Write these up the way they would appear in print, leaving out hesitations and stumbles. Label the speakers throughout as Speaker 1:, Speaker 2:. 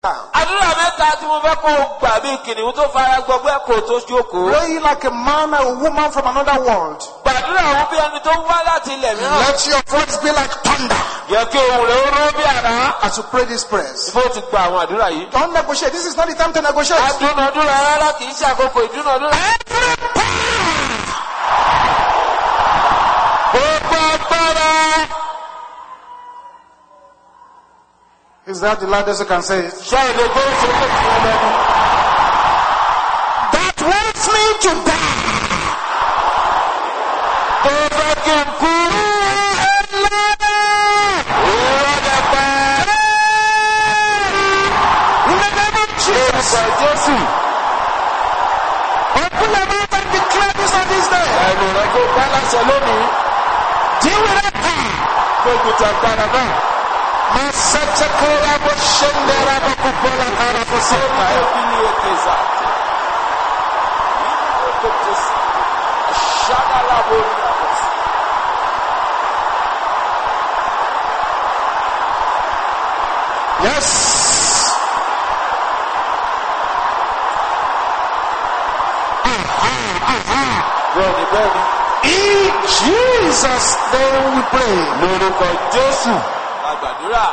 Speaker 1: àdúrà mẹ́ta tí mo fẹ́ kó gbà bí kìnìún tó fara gbọgbẹ́ kò tó jókòó.
Speaker 2: Pray like a man or a woman from another world.
Speaker 1: Gbàdúrà wọn bí ẹni tó wá láti ilẹ̀ mìíràn.
Speaker 2: Let your voice be like thunder.
Speaker 1: Yẹ kí ohùn rẹ̀ ó rọ́ bí àrá.
Speaker 2: As you pray these prayers.
Speaker 1: Bó ti gba àwọn àdúrà yìí.
Speaker 2: Don't negotiate. This is not the time to negotiate.
Speaker 1: Adúnadúrà rárá kì í ṣe àkókò ìdúnadúrà. Gbogbo agbára.
Speaker 2: Is that the loudest you can say it?
Speaker 1: Ṣé èdè tó ń ṣe lè fún ẹlẹ́nu?
Speaker 2: That wants me to die.
Speaker 1: Tó fẹ́ kí n kú. Jésù.
Speaker 2: Open your mouth and declare this on this day.
Speaker 1: Ẹnu rẹ̀ kó bá láṣẹ lónìí.
Speaker 2: Deal with that power.
Speaker 1: Gbogbo ti agbára náà.
Speaker 2: Masatakura boshendera bakupola karafosota.
Speaker 1: Ìbílí ètè zàtì. Ìbílí ètè sí. Ṣáàlà lórí àbọ̀sí.
Speaker 2: Yes.
Speaker 1: Bẹ́ẹ̀ni bẹ́ẹ̀ni.
Speaker 2: In Jesus' name we pray.
Speaker 1: Lórúkọ Jésù. Àgbàdúrà.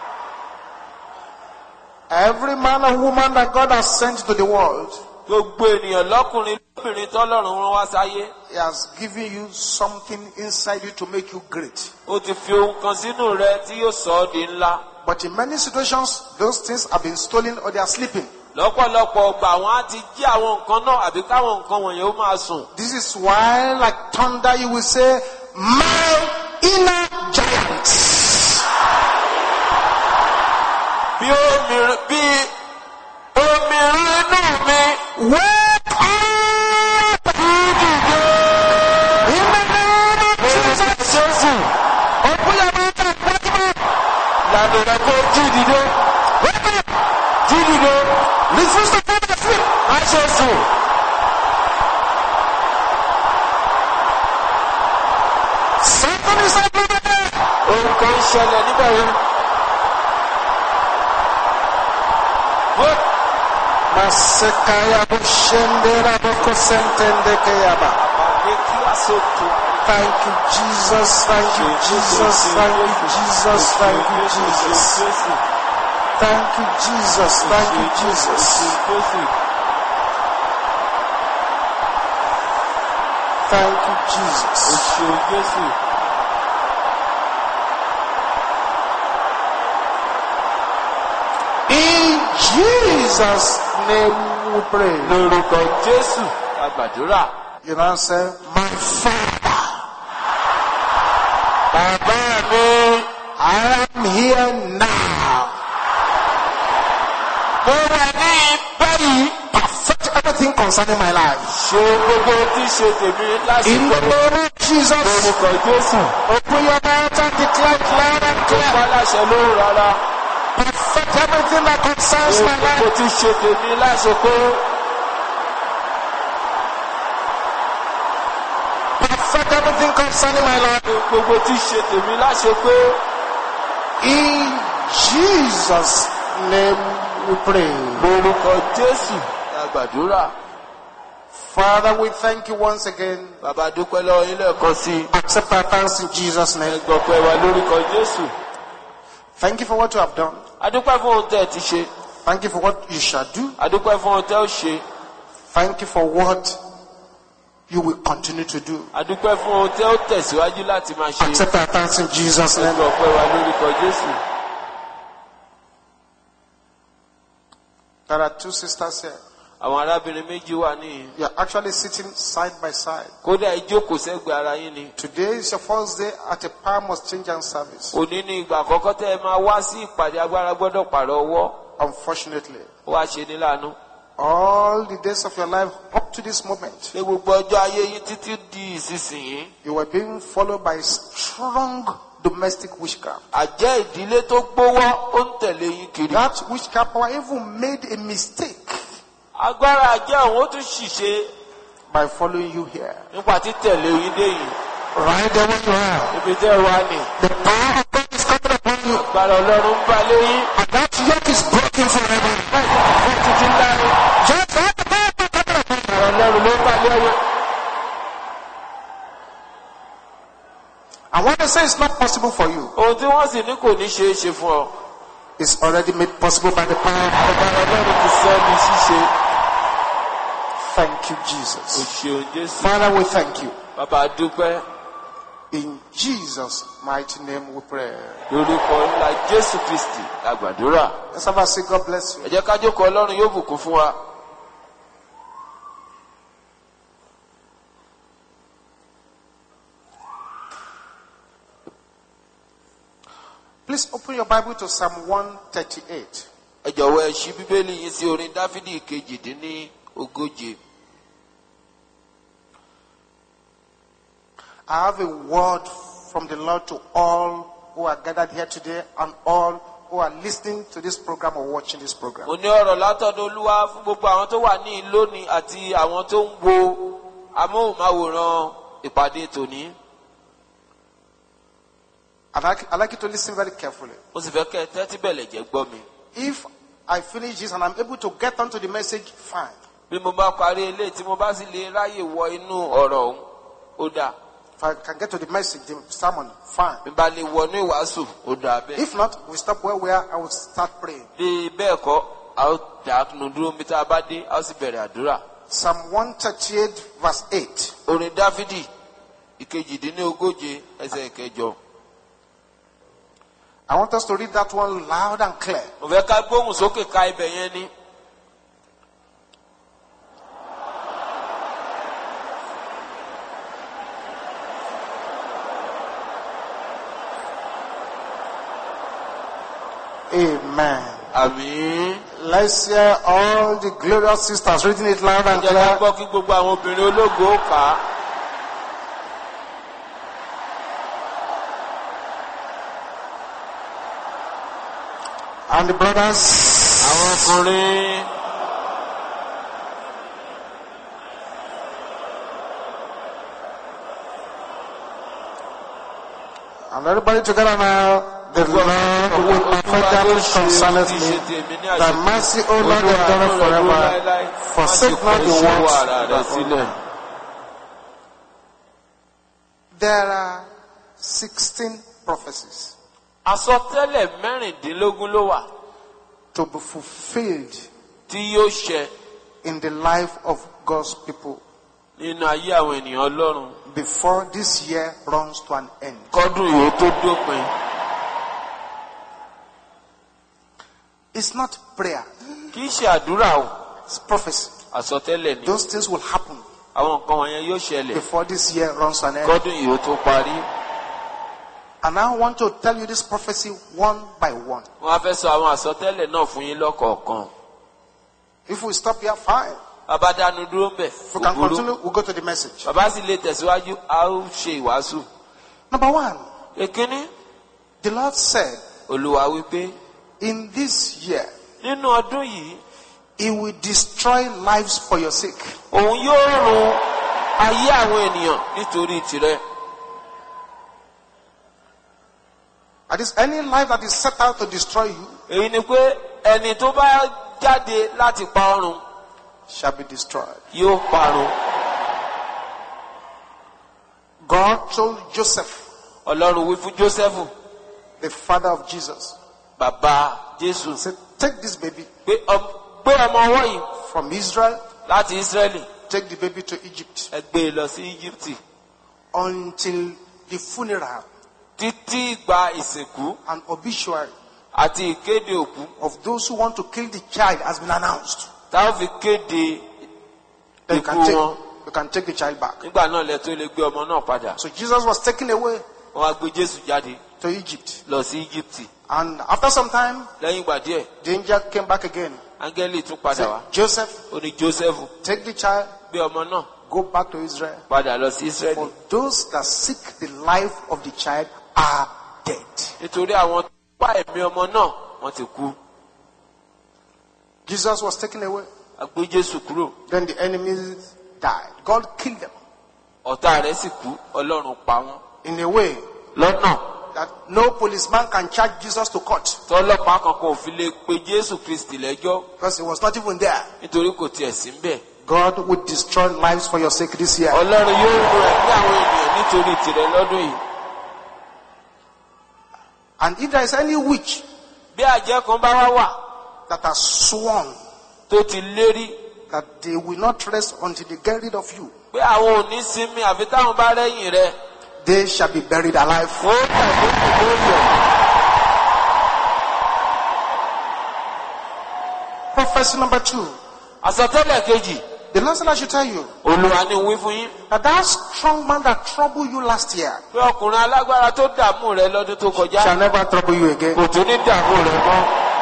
Speaker 2: Every man and woman that God has sent to the world,
Speaker 1: Gbogbo ènìyàn lọ́kùnrin lóbìnrin tọ́lọ́run rán wá sáyé.
Speaker 2: He has given you something inside you to make you great.
Speaker 1: Ó ti fi ohun kan sínú rẹ tí yóò sọ ọ́ di ńlá.
Speaker 2: But in many situations, those things have been stolen or they are sleeping.
Speaker 1: Lọ́pọ̀lọpọ̀ ọgbà wọn á ti jí àwọn nǹkan náà àbí káwọn nǹkan wọ̀nyẹn ó máa sùn.
Speaker 2: This is why, like thunder, you will say, my inner giants.
Speaker 1: Bí omirin inú mi.
Speaker 2: Wake up! In the name of Jesus. Open your mouth and wake up.
Speaker 1: Lànà rẹ̀ kó jí dìde.
Speaker 2: Wake up.
Speaker 1: Jí dìde.
Speaker 2: Refuse to fall asleep.
Speaker 1: Má ṣe sùn.
Speaker 2: Something is happening there.
Speaker 1: Ohun kan ń ṣẹlẹ̀ níbẹ̀ yẹn.
Speaker 2: Masekaya boshendera bokosentende keyaba. Thank you, Jesus. Thank you, Jesus. Thank you, Jesus. Thank you, Jesus. Thank you, Jesus. Thank you, Jesus. Thank you, Jesus. In Jesus' name we pray.
Speaker 1: Lórúkọ Jésù àgbàdúrà.
Speaker 2: You now say, my Father,
Speaker 1: Bàbá mi,
Speaker 2: I am here now.
Speaker 1: mo wà ní báyìí.
Speaker 2: Perfect everything concerning my life.
Speaker 1: Ṣe gbogbo tí ṣe tèmi
Speaker 2: In
Speaker 1: lásìkò.
Speaker 2: the name of Jesus,
Speaker 1: Lórúkọ Jésù.
Speaker 2: open your mouth and declare it loud and
Speaker 1: Tó
Speaker 2: clear.
Speaker 1: bá láṣẹ lóru rárá.
Speaker 2: Perfect everything that concerns my
Speaker 1: Gbogbo
Speaker 2: life.
Speaker 1: tí ṣe tèmi lásìkò.
Speaker 2: Perfect everything concerning my life.
Speaker 1: Gbogbo tí ṣe tèmi lásìkò.
Speaker 2: In Jesus' name we pray.
Speaker 1: Lórúkọ Jésù àgbàdúrà.
Speaker 2: Father, we thank you once again.
Speaker 1: Bàbá dúpẹ́ lọ́wọ́ yín lẹ́ẹ̀kan sí i.
Speaker 2: Accept our thanks in Jesus' name.
Speaker 1: Ẹgbọ́n pẹ́ wá lórúkọ Jésù.
Speaker 2: Thank you for what you have done.
Speaker 1: Adúpẹ́ fún ohun tẹ́ ẹ ti ṣe.
Speaker 2: Thank you for what you shall do.
Speaker 1: Adúpẹ́ fún ohun tẹ́ ó ṣe.
Speaker 2: Thank you for what you will continue to do.
Speaker 1: Adúpẹ́ fún ohun tẹ́ ó tẹ̀síwájú láti máa ṣe.
Speaker 2: Accept our thanks in Jesus' name.
Speaker 1: Ẹgbọ́n pẹ́ wá lórúkọ Jésù.
Speaker 2: There are two sisters here.
Speaker 1: Àwọn arábìnrin méjì wà níyìn.
Speaker 2: You are actually sitting side by side.
Speaker 1: Kódà ìjókòó sẹ́gbẹ̀ẹ́ ara yín ni.
Speaker 2: Today is your first day at a Power Must Change and service.
Speaker 1: Òní ni ìgbà àkọ́kọ́ tẹ́ ẹ máa wá sí ìpàdé agbára gbọ́dọ̀ pààrọ̀ ọwọ́.
Speaker 2: Unfortunately,
Speaker 1: Ó wá ṣe ní láàánú.
Speaker 2: all the days of your life up to this moment,
Speaker 1: Ní gbogbo ọjọ́ ayé yín títí di ìsinsìnyí.
Speaker 2: you were being followed by strong domestic witchcraft.
Speaker 1: Àjẹ́ ìdílé tó gbówọ́ ó ń tẹ̀lé yín kiri.
Speaker 2: That witchcraft power even made a mistake
Speaker 1: Agbára àjẹ́ òun ó tún ṣìṣe
Speaker 2: by following you here.
Speaker 1: nípa títẹ̀lé yín dé yìí.
Speaker 2: Right there where you are.
Speaker 1: Ibi tẹ́ ẹ wá ní.
Speaker 2: The power of God is coming upon you.
Speaker 1: agbára ọlọ́run ń bá léyìn.
Speaker 2: And that yoke is broken forever.
Speaker 1: fún títí ńlá ni.
Speaker 2: Just like the power
Speaker 1: agbára ọlọ́run ló ń bá léyìn.
Speaker 2: And what they say is not possible for you
Speaker 1: ohun tí wọ́n sì ní kò ní ṣeé ṣe fún ọ.
Speaker 2: is already made possible by the power of God.
Speaker 1: agbára ọlọ́run ti sọ ní ṣíṣe.
Speaker 2: Thank you,
Speaker 1: o
Speaker 2: Jesus.
Speaker 1: ṣeun Jésù.
Speaker 2: Father, we thank you.
Speaker 1: bàbá dúpẹ́.
Speaker 2: In Jesus' mighty name we pray.
Speaker 1: lórúkọ ńlá Jésù Kristi la gbàdúrà.
Speaker 2: Let's have a say, God bless you.
Speaker 1: ẹ jẹ́ ká jókòó, ọlọ́run yóò bùkún fún wa.
Speaker 2: Please open your Bible to Psalm 138.
Speaker 1: ẹ jọ̀wọ́ ẹ ṣí bíbélì yín sí orin Dáfídì kejìdínlógóje.
Speaker 2: I have a word from the Lord to all who are gathered here today and all who are listening to this program or watching this program.
Speaker 1: mo ní ọ̀rọ̀ látọ̀dọ̀ Olúwa fún gbogbo àwọn tó wà ní lónìí àti àwọn tó ń wo amóhùnmáwòrán ìpàdé tòní.
Speaker 2: I'd like you to listen very carefully.
Speaker 1: mo sì fẹ́ kẹ́ ẹ tẹ́tí bẹ̀lẹ̀ jẹ́ gbọ́ mi.
Speaker 2: If I finish this and I'm able to get onto the message, fine.
Speaker 1: bí mo bá parí eléyìí tí mo bá sì lè ráyè wọ inú ọ̀rọ̀ ọ̀hún ó dáa.
Speaker 2: If I can get to the message, the sermon, fine.
Speaker 1: bí bá lè wọnú ìwàásù ó dáa bẹ́ẹ̀.
Speaker 2: If not, we stop where we are and we'll start praying.
Speaker 1: bí bẹ́ẹ̀ kọ́ a ó dàákùnú dúró bí tá a bá dé a ó sì bẹ̀rẹ̀ àdúrà.
Speaker 2: Psalm 138 verse 8.
Speaker 1: orin Dáfídì ìkejìdínlógóje ẹsẹ̀ ìkẹjọ.
Speaker 2: I want us to read that one loud and clear.
Speaker 1: mo fẹ́ ká gbóhùn sókè ka ibẹ̀ yẹn ní.
Speaker 2: Amen.
Speaker 1: àmín.
Speaker 2: Let's hear all the glorious sisters reading it loud and
Speaker 1: jẹ́ ká
Speaker 2: clear.
Speaker 1: gbọ́ kí gbogbo àwọn obìnrin ológo ó kà á.
Speaker 2: And the brothers.
Speaker 1: àwọn ọkùnrin.
Speaker 2: And everybody together now. The Lord will perfect that which concerneth me. Thy mercy, O Lord, endureth forever. Forsake not the works of thy hand. There are 16 prophecies
Speaker 1: àsọtẹ́lẹ̀ mẹ́rìndínlógún ló wà
Speaker 2: to be fulfilled
Speaker 1: tí yóò ṣẹ
Speaker 2: in the life of God's people
Speaker 1: nínú ayé àwọn ènìyàn Ọlọ́run
Speaker 2: before this year runs to an end.
Speaker 1: kọ́dún yìí ó tó dópin.
Speaker 2: It's not prayer,
Speaker 1: kì í ṣe àdúrà o,
Speaker 2: it's prophecy.
Speaker 1: àsọtẹ́lẹ̀ ni.
Speaker 2: Those things will happen
Speaker 1: àwọn nǹkan wọ̀nyẹn yóò ṣẹlẹ̀
Speaker 2: before this year runs to an end.
Speaker 1: kọ́dún yìí ó tó parí.
Speaker 2: And I want to tell you this prophecy one by one.
Speaker 1: wọ́n á fẹ́ sọ àwọn àsọtẹ́lẹ̀ náà fún yín lọ́kọ̀ọ̀kan.
Speaker 2: If we stop here, fine.
Speaker 1: bàbá dánu dúró ń bẹ̀
Speaker 2: If we can
Speaker 1: kò burú.
Speaker 2: continue, we'll go to the message.
Speaker 1: bàbá sì lè tẹ̀síwájú a ó ṣe ìwàásù.
Speaker 2: Number one,
Speaker 1: èkíní
Speaker 2: the Lord said,
Speaker 1: Olúwa wípé
Speaker 2: in this year,
Speaker 1: nínú ọdún yìí
Speaker 2: He will destroy lives for your sake.
Speaker 1: òun yóò run ayé àwọn ènìyàn nítorí tìrẹ.
Speaker 2: That is, any life that is set out to destroy you
Speaker 1: èyí ni pé ẹni tó bá jáde láti pa ọrùn
Speaker 2: shall be destroyed.
Speaker 1: yóò parun.
Speaker 2: God told Joseph,
Speaker 1: Ọlọ́run wí fún Jósẹ́fù
Speaker 2: the father of Jesus,
Speaker 1: bàbá Jésù
Speaker 2: said, take this baby
Speaker 1: pé gbé ọmọ ọwọ́ yìí
Speaker 2: from Israel,
Speaker 1: láti Ísírẹ́lì
Speaker 2: take the baby to Egypt
Speaker 1: ẹ gbé e lọ sí Íjíbítì
Speaker 2: until the funeral
Speaker 1: títí ìgbà ìsìnkú
Speaker 2: and obituary
Speaker 1: àti ìkéde òkú
Speaker 2: of those who want to kill the child has been announced.
Speaker 1: táwọn fi kéde
Speaker 2: Then
Speaker 1: ikú wọn.
Speaker 2: you can take the child back.
Speaker 1: nígbà náà lẹ tó lè gbé ọmọ náà padà.
Speaker 2: So Jesus was taken away
Speaker 1: wọ́n á gbé Jésù jáde
Speaker 2: to Egypt.
Speaker 1: lọ sí Íjíbítì.
Speaker 2: And after some time,
Speaker 1: lẹ́yìn ìgbà díẹ̀
Speaker 2: the angel came back again.
Speaker 1: áńgẹ́lì tún padà
Speaker 2: Said,
Speaker 1: wá.
Speaker 2: Joseph,
Speaker 1: ó ní Jósẹ́fù
Speaker 2: take the child,
Speaker 1: gbé ọmọ náà
Speaker 2: go back to Israel.
Speaker 1: padà lọ sí Ísírẹ́lì.
Speaker 2: For those that seek the life of the child are dead.
Speaker 1: nítorí àwọn tó pa ẹ̀mí ọmọ náà wọ́n ti kú.
Speaker 2: Jesus was taken away.
Speaker 1: a gbé Jésù kúrò.
Speaker 2: Then the enemies died. God killed them
Speaker 1: ọ̀tá rẹ̀ sì kú. Ọlọ́run pa wọ́n.
Speaker 2: in a way
Speaker 1: lọ́nà
Speaker 2: that no policeman can charge Jesus to court
Speaker 1: tọ́lọ́pàá kankan ò fi lè pe Jésù Kristi lẹ́jọ́
Speaker 2: because he was not even there.
Speaker 1: nítorí kò tiẹ̀ sí ń bẹ̀.
Speaker 2: God will destroy lives for your sake this year.
Speaker 1: Ọlọ́run yóò run ẹ̀mí àwọn ènìyàn nítorí tìrẹ lọ́dún yìí.
Speaker 2: And if there is any witch
Speaker 1: Bí àjẹ́ kan bá wá wà
Speaker 2: that has sworn
Speaker 1: tó ti lérí
Speaker 2: that they will not rest until they get rid of you,
Speaker 1: pé àwọn ò ní sinmi àfi táwọn bá rẹ́yìn rẹ̀,
Speaker 2: they shall be buried alive.
Speaker 1: ó tàbí kò lórí ẹ̀.
Speaker 2: Prophecy number 2.
Speaker 1: Àsọtẹ́lẹ̀ kejì,
Speaker 2: The Lord said I should tell you
Speaker 1: Olúwa ní wí fún yín
Speaker 2: that strong man that troubled you last year
Speaker 1: pé ọkùnrin alágbára tó dààmú rẹ lọ́dún tó kọjá
Speaker 2: shall never trouble you again.
Speaker 1: kò tún ní dààmú rẹ mọ́.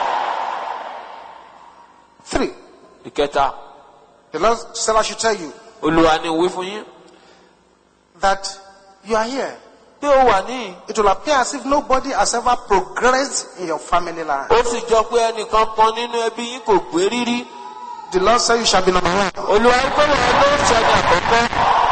Speaker 2: 3.
Speaker 1: Ìkẹta,
Speaker 2: The Lord said I should tell you
Speaker 1: Olúwa ní wí fún yín
Speaker 2: that you are here.
Speaker 1: pé ó wà níhìn.
Speaker 2: It will appear as if nobody has ever progressed in your family line.
Speaker 1: Ó sì jọ pé ẹnìkan kan nínú ẹbí yín kò gbé rírí.
Speaker 2: The Lord said you shall be number 1.
Speaker 1: Olúwa ń pè wọ́n ló ń sọ ní àkọ́kọ́.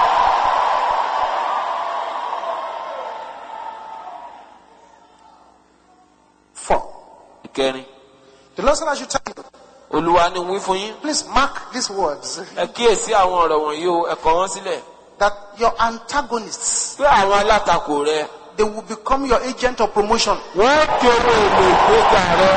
Speaker 2: 4.
Speaker 1: Ìkẹrin,
Speaker 2: The Lord said I should tell you.
Speaker 1: Olúwa ní wí fún yín.
Speaker 2: Please mark these words.
Speaker 1: Ẹ kíyèsí àwọn ọ̀rọ̀ wọ̀nyí o, ẹ kọ wọ́n sílẹ̀.
Speaker 2: That your antagonists,
Speaker 1: Pé àwọn alátakò rẹ,
Speaker 2: they will become your agent of promotion.
Speaker 1: wọ́n di ohun èlò ìgbéga rẹ.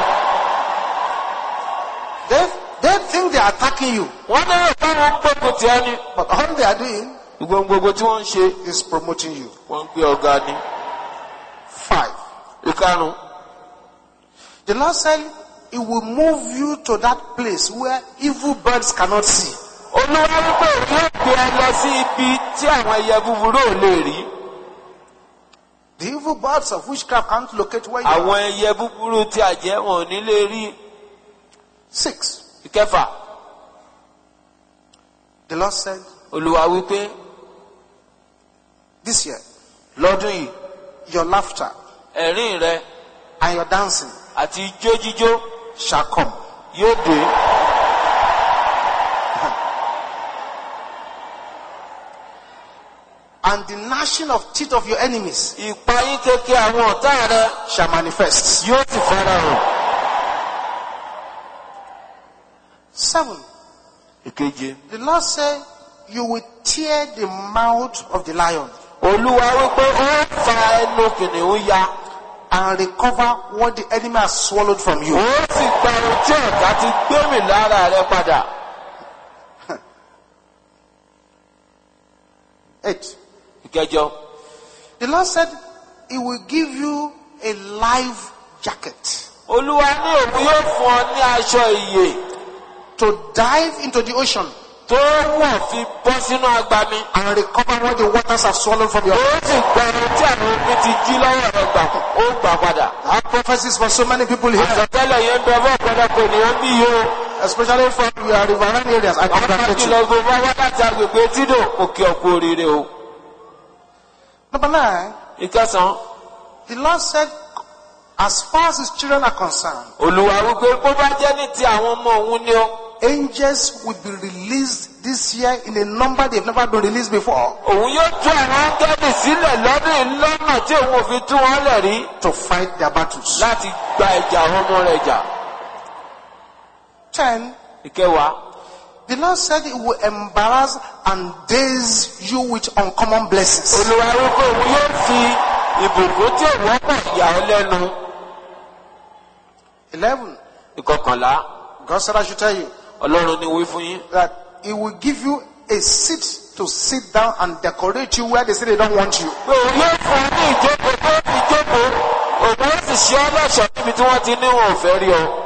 Speaker 2: They think they are attacking you,
Speaker 1: Wọ́n lérò táwọn ń gbógun tì ẹ́ ni.
Speaker 2: but all they are doing
Speaker 1: Gbogbo tí wọ́n ń ṣe,
Speaker 2: is promoting you.
Speaker 1: wọ́n ń gbé ọ̀gá ni.
Speaker 2: 5.
Speaker 1: Ìkarùn-ún,
Speaker 2: The Lord said He will move you to that place where evil birds cannot see.
Speaker 1: Olúwa wípé òun yóò gbé ẹ lọ sí ibi tí àwọn ẹyẹ búburú ò lè rí.
Speaker 2: The evil birds of witchcraft can't locate where you are.
Speaker 1: Àwọn ẹyẹ búburú tí àjẹ́ wọn ò ní lè rí.
Speaker 2: 6.
Speaker 1: Ìkẹfà,
Speaker 2: The Lord said
Speaker 1: Olúwa wípé
Speaker 2: this year,
Speaker 1: lọ́dún yìí,
Speaker 2: your laughter
Speaker 1: ẹ̀rín rẹ
Speaker 2: and your dancing
Speaker 1: àti ijó jíjó
Speaker 2: shall come.
Speaker 1: yóò dé.
Speaker 2: And the gnashing of teeth of your enemies
Speaker 1: Ìpayín kékeré àwọn ọ̀tá rẹ
Speaker 2: shall manifest.
Speaker 1: yóò sì farahàn.
Speaker 2: 7.
Speaker 1: Ìkeje,
Speaker 2: The Lord said you will tear the mouth of the lion
Speaker 1: Olúwa wípé ó fa ẹnu kìnìún ya.
Speaker 2: and recover what the enemy has swallowed from you.
Speaker 1: Ó sì gba ohun tí ọ̀tá ti gbémì lára rẹ padà.
Speaker 2: 8.
Speaker 1: Ìkẹjọ,
Speaker 2: The Lord said He will give you a life jacket
Speaker 1: Olúwa ní òun yóò fún ọ ní aṣọ ìyè
Speaker 2: to dive into the ocean
Speaker 1: tó wọ́n fi bọ́ sínú agbami.
Speaker 2: and recover what the waters have swallowed from your
Speaker 1: Ó
Speaker 2: life.
Speaker 1: sì gba ohun tí àwọn omi ti jí lọ́wọ́ rẹ gbà, ó gbà padà.
Speaker 2: Our prophecies for so many people here,
Speaker 1: Àsọtẹ́lẹ̀ yẹn ń bẹ fún ọ̀pọ̀lọpọ̀ ènìyàn bí yìí o.
Speaker 2: especially from your riverine areas. I
Speaker 1: Àwọn
Speaker 2: congratulate you.
Speaker 1: kìlọ̀ gbogbo wá láti agbègbè Tídò, òkè ọ̀pọ̀ oríire o.
Speaker 2: Number 9.
Speaker 1: Ìkẹsàn-án,
Speaker 2: The Lord said, as far as His children are concerned,
Speaker 1: Olúwa wípé bó bá jẹ́ ní ti àwọn ọmọ òun ni ó.
Speaker 2: angels will be released this year in a number they've never been released before
Speaker 1: Òun yóò tú àwọn áńgẹ́lì sílẹ̀ lọ́dún yìí lọ́nà tí òun ò fi tú wọn lẹ̀ rí
Speaker 2: to fight their battles.
Speaker 1: láti gba ìjà àwọn ọmọ rẹ̀ jà.
Speaker 2: 10.
Speaker 1: Ìkẹwàá,
Speaker 2: The Lord said He will embarrass and daze you with uncommon blessings.
Speaker 1: Olúwa wípé òun yóò fi ìbùkún tí òun wọ́pọ̀ yà ọ́ lẹ́nu.
Speaker 2: 11.
Speaker 1: Ìkọkànlá,
Speaker 2: God said I should tell you
Speaker 1: Ọlọ́run ni wí fún yín.
Speaker 2: that He will give you a seat to sit down and decorate you where they say they don't want you.
Speaker 1: Pé òun yóò fún ọ ní ìjókòó tó fi jókòó, òun ó sì ṣe ọ́ lọ́ṣọ̀ọ́ níbi tí wọ́n ti ní wọn ò fẹ́ rí ọ.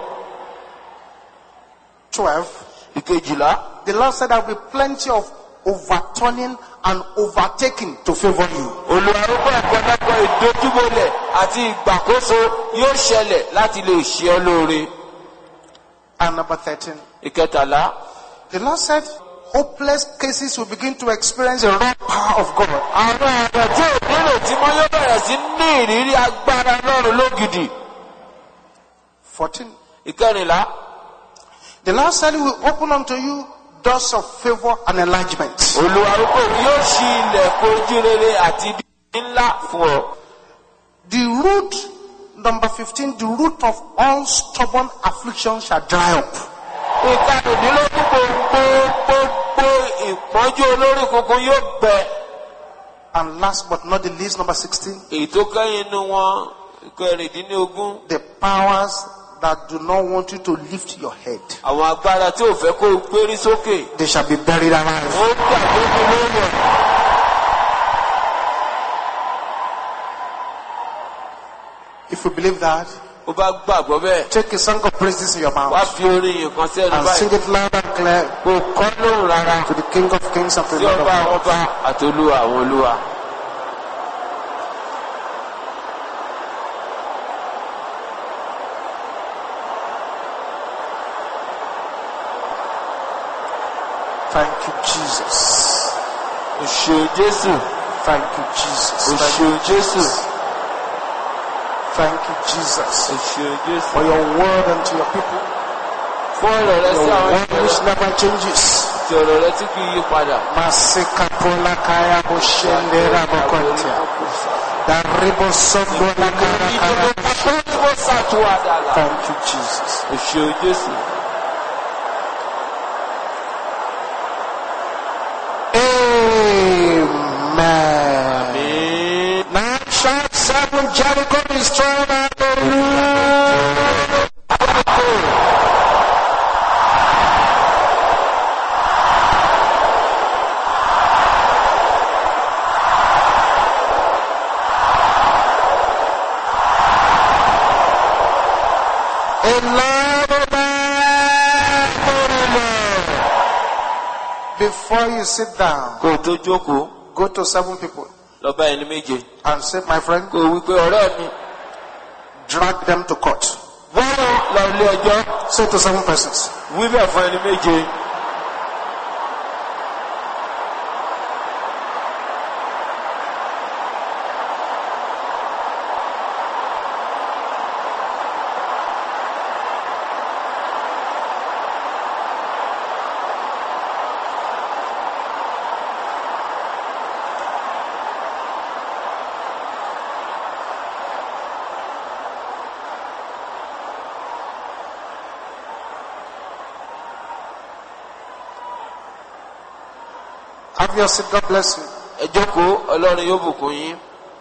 Speaker 2: 12.
Speaker 1: Ìkejìlá,
Speaker 2: The Lord said there will be plenty of overturning and overtaking to favor you.
Speaker 1: Olúwa wípé ọ̀pọ̀lọpọ̀ ìdojúbolẹ̀ àti ìgbàkóso yóò ṣẹlẹ̀ láti lè ṣe ọ́ lóore.
Speaker 2: And number 13.
Speaker 1: Ìkẹtàlá,
Speaker 2: The Lord said hopeless cases will begin to experience the raw power of God.
Speaker 1: àwọn ọ̀dọ̀ tí ò nílò tí wọ́n yóò bẹ̀rẹ̀ sí ní ìrírí agbára Ọlọ́run lógidì.
Speaker 2: 14.
Speaker 1: Ìkẹrìnlá,
Speaker 2: The Lord said He will open unto you doors of favor and enlargement.
Speaker 1: Olúwa wípé òun yóò ṣí ilẹ̀kùn ojú rere àti ibi ńlá fún ọ.
Speaker 2: The root, number 15, the root of all stubborn affliction shall dry up.
Speaker 1: Ìkarùndínlógún gbogbo ìpọ́njú olórí kunkun yóò gbẹ.
Speaker 2: And last but not the least, number 16.
Speaker 1: Èyí tó kẹ́yìn inú wọn kẹrìndínlógún.
Speaker 2: The powers that do not want you to lift your head.
Speaker 1: Àwọn agbára tí ò fẹ́ kó o gbérí sókè.
Speaker 2: They shall be buried alive.
Speaker 1: Wọ́n gbàgbé lórí ẹ̀.
Speaker 2: If you believe that,
Speaker 1: Ó bá gbàgbọ́ bẹ́ẹ̀.
Speaker 2: take a song of praises in your
Speaker 1: Wá
Speaker 2: mouth
Speaker 1: fi orin yìí kan sí ẹnu
Speaker 2: and sing
Speaker 1: báyìí.
Speaker 2: it loud and clear
Speaker 1: Kò kọ́ lóhùn rárá.
Speaker 2: to the King of Kings and to the
Speaker 1: Sí
Speaker 2: Lord of
Speaker 1: ọba àwọn
Speaker 2: Lords.
Speaker 1: ọba àti olúwa àwọn olúwa.
Speaker 2: Thank you, Jesus.
Speaker 1: O ṣé Jésù.
Speaker 2: Thank you, Jesus.
Speaker 1: O ṣé Jésù.
Speaker 2: Thank you, Jesus.
Speaker 1: O ṣé Jésù.
Speaker 2: For your word unto your people.
Speaker 1: Fún ọ̀rọ̀ rẹ sí
Speaker 2: Your
Speaker 1: àwọn
Speaker 2: word which never changes.
Speaker 1: ti ọ̀rọ̀ rẹ tí kì í yí padà.
Speaker 2: Masika pola kaya boshendera bokontia. Daribo sobola kara kara. Thank you, Jesus.
Speaker 1: O ṣé Jésù.
Speaker 2: Amen.
Speaker 1: Àmín.
Speaker 2: Now shout 7 Jericho destroyed. Hallelujah. Before you sit down,
Speaker 1: Kó o tó jókòó,
Speaker 2: go to 7 people
Speaker 1: lọ bá ẹni méje.
Speaker 2: and say, my friend,
Speaker 1: Kó o wí pé ọ̀rẹ́ mi,
Speaker 2: drag them to court.
Speaker 1: wọ́n lọ ilé ẹjọ́.
Speaker 2: Say to 7 persons.
Speaker 1: Wí bẹ́ẹ̀ fún ẹni méje.
Speaker 2: Have your seat. God bless you.
Speaker 1: Ẹ jókòó, Ọlọ́run yóò bùkún yín.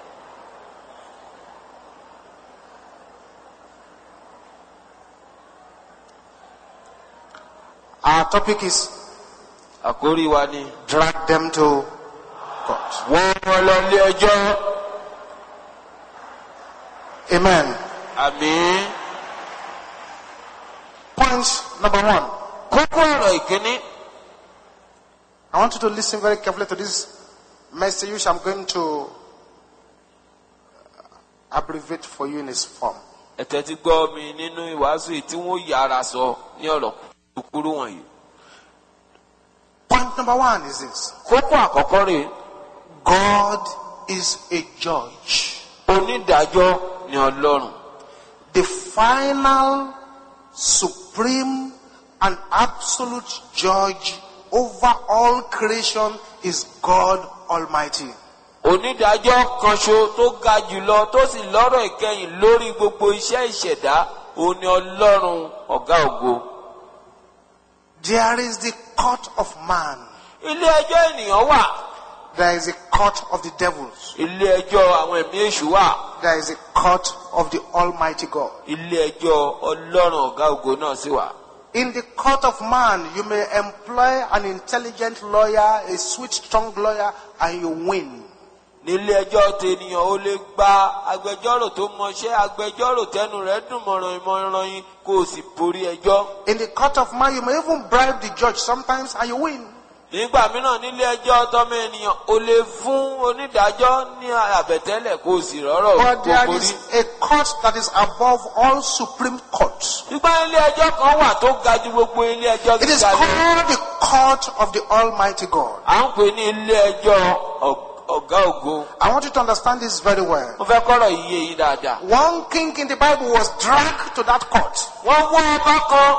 Speaker 2: Our topic is
Speaker 1: Àkórí wa ni.
Speaker 2: drag them to court.
Speaker 1: Wọ́n lọ ilé ẹjọ́.
Speaker 2: Amen.
Speaker 1: Àmín.
Speaker 2: Point number 1.
Speaker 1: Kókó ọ̀rọ̀ ìkíní.
Speaker 2: I want you to listen very carefully to this message which I'm going to abbreviate for you in its form.
Speaker 1: Ẹ tẹ́tí gbọ́ mi nínú ìwàásù yìí tí wọ́n yára sọ ní ọ̀rọ̀ kúkúrú wọ̀nyí.
Speaker 2: Point number 1 is this.
Speaker 1: Kókó àkọ́kọ́ rèé.
Speaker 2: God is a judge.
Speaker 1: Onídàájọ́ ni Ọlọ́run.
Speaker 2: The final, supreme, and absolute judge over all creation is God Almighty.
Speaker 1: Onídàájọ́ kan ṣo tó ga jùlọ tó sì lọ́rọ̀ ìkẹyìn lórí gbogbo iṣẹ́ ìṣẹ̀dá òun ni Ọlọ́run ọ̀gá ògo.
Speaker 2: There is the court of man.
Speaker 1: Ilé ẹjọ́ ènìyàn wà.
Speaker 2: There is a court of the devils.
Speaker 1: Ilé ẹjọ́ àwọn ẹ̀mí èṣù wà.
Speaker 2: There is a court of the Almighty God.
Speaker 1: Ilé ẹjọ́ Ọlọ́run ọ̀gá ògo náà sì wà.
Speaker 2: In the court of man, you may employ an intelligent lawyer, a sweet, strong lawyer, and you win.
Speaker 1: Nílé ẹjọ́ tènìyàn ó lè gba agbẹjọ́rò tó mọṣẹ́, agbẹjọ́rò tẹnu rẹ̀ dùn mọ̀ràn yín kó o sì borí ẹjọ́.
Speaker 2: In the court of man, you may even bribe the judge sometimes and you win.
Speaker 1: Nígbà mìíràn nílé ẹjọ́ tọ́mọ ènìyàn ó lè fún onídàájọ́ ní àbẹ̀tẹ́lẹ̀ kó o sì rọ́rọ̀
Speaker 2: But
Speaker 1: kó
Speaker 2: there
Speaker 1: borí.
Speaker 2: is a court that is above all supreme courts.
Speaker 1: Nígbà ilé ẹjọ́ kan wà tó ga ju gbogbo ilé ẹjọ́
Speaker 2: It is
Speaker 1: gíga lọ.
Speaker 2: called the court of the Almighty God.
Speaker 1: À ń pè ní ilé ẹjọ́ ọ̀gá ògo.
Speaker 2: I want you to understand this very well.
Speaker 1: Mo fẹ́ kọ́rọ̀ iye yìí dáadáa.
Speaker 2: One king in the Bible was dragged to that court.
Speaker 1: Wọ́n mú ọba kan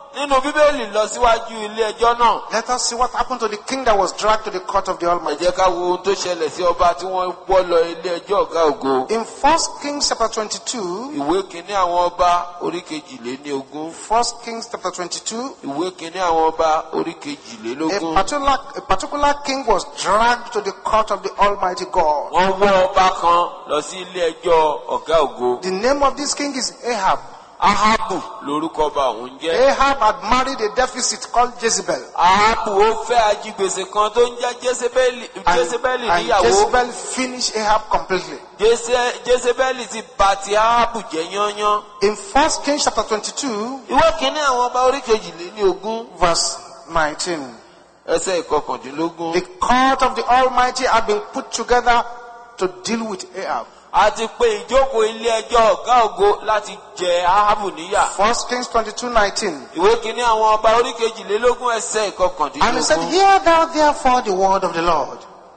Speaker 1: nínú Bíbélì lọ síwájú ilé ẹjọ́ náà.
Speaker 2: Let us see what happened to the king that was dragged to the court of the
Speaker 1: Ẹ
Speaker 2: Almighty.
Speaker 1: jẹ́ ká wo ohun tó ṣẹlẹ̀ sí ọba tí wọ́n wọ́ lọ ilé ẹjọ́ ọ̀gá ògo.
Speaker 2: In 1 Kings chapter 22,
Speaker 1: Ìwé kìíní àwọn ọba orí kejìléníogún.
Speaker 2: 1 Kings chapter 22,
Speaker 1: Ìwé kìíní àwọn ọba orí
Speaker 2: a
Speaker 1: kejìlélógún.
Speaker 2: particular king was dragged to the court of the Almighty God.
Speaker 1: Wọ́n wọ́ ọba kan lọ sí ilé ẹjọ́ ọ̀gá ògo.
Speaker 2: The name of this king is Ahab.
Speaker 1: Ahabu lórúkọ ọba òun jẹ́.
Speaker 2: Ahab had married a deficit called Jezebel.
Speaker 1: Ahabu ó fẹ́ ajigbèsè kan tó ń jẹ́ Jésébẹ́lì
Speaker 2: And
Speaker 1: níyàwó.
Speaker 2: Jezebel finished Ahab completely.
Speaker 1: Jésébẹ́lì ti bà ti Ahabu jẹ́ yányán.
Speaker 2: In 1 Kings chapter 22,
Speaker 1: Ìwé kìíní àwọn ọba orí kejìléníogún
Speaker 2: verse 19.
Speaker 1: ẹsẹ̀ ìkọkàndínlógún.
Speaker 2: The court of the Almighty had been put together to deal with Ahab.
Speaker 1: A ti pe ìjókòó ilé ẹjọ́ ọ̀gá ògo láti jẹ Ahabu níyà.
Speaker 2: 1 Kings 22:19.
Speaker 1: Ìwé kìíní àwọn ọba orí kejìlélógún ẹsẹ̀
Speaker 2: And he said,
Speaker 1: ìkọkàndínlógún.
Speaker 2: hear thou therefore the word of the Lord.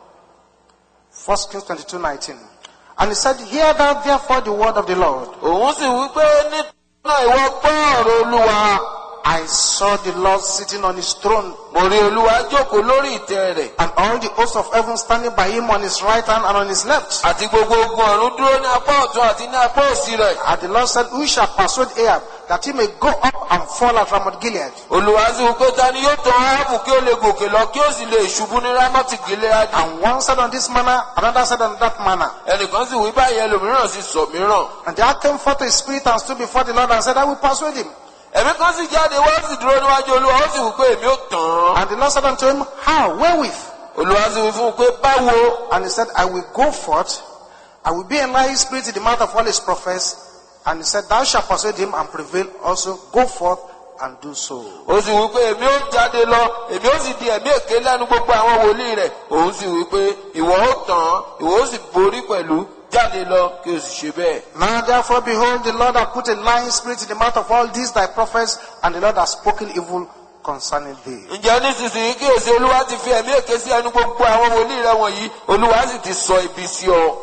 Speaker 2: 1 Kings 22:19. And he said, hear thou therefore the word of the Lord.
Speaker 1: Òun sì wí pé nítorí náà ìwọ gbọ́ ọ̀rọ̀ Olúwa.
Speaker 2: I saw the Lord sitting on his throne,
Speaker 1: Mo rí Olúwa jókòó lórí ìtẹ́ rẹ̀.
Speaker 2: and all the hosts of heaven standing by him on his right hand and on his left.
Speaker 1: Àti gbogbo ogun ọ̀run dúró ní apá ọ̀tún àti ní apá òsì rẹ̀.
Speaker 2: And the Lord said, who shall persuade Ahab that he may go up and fall at Ramoth Gilead?
Speaker 1: Olúwa sì wí pé ta ni yóò tàn Ahabu kí ó lè gòkè lọ kí ó sì lè ṣubú ní Rámọ́tì Gileadi.
Speaker 2: And one said on this manner, another said on that manner.
Speaker 1: Ẹnìkan sì wí báyìí ẹlòmíràn sì sọ mìíràn.
Speaker 2: And there came forth a spirit and stood before the Lord and said, I will persuade him.
Speaker 1: Ẹ̀mí kan sì jáde wọ́n sì dúró níwájú Olúwa ó sì wí pé èmi ó tàn án.
Speaker 2: And the Lord said unto him, how? Wherewith?
Speaker 1: Olúwa sì wí fún un pé báwo.
Speaker 2: And he said, I will go forth. I will be a lying spirit in the mouth of all his prophets. And he said, thou shalt persuade him and prevail also. Go forth and do so.
Speaker 1: Ó sì wí pé èmi ó jáde lọ èmi ó sì di ẹ̀mí èké lẹ́nu gbogbo àwọn wòlíì rẹ̀. Òun sì wí pé ìwọ ó tàn án ìwọ ó sì borí pẹ̀lú. Jáde lọ kí o sì ṣe bẹ́ẹ̀.
Speaker 2: Now therefore behold, the Lord hath put a lying spirit in the mouth of all these thy prophets, and the Lord hath spoken evil concerning thee.
Speaker 1: Ǹjẹ́ nísinsìnyí kí èsì Olúwa ti fi ẹ̀mí èké sí ẹnu gbogbo àwọn wòlíì rẹ̀ wọ̀nyí Olúwa sì ti sọ ibi sí ọ.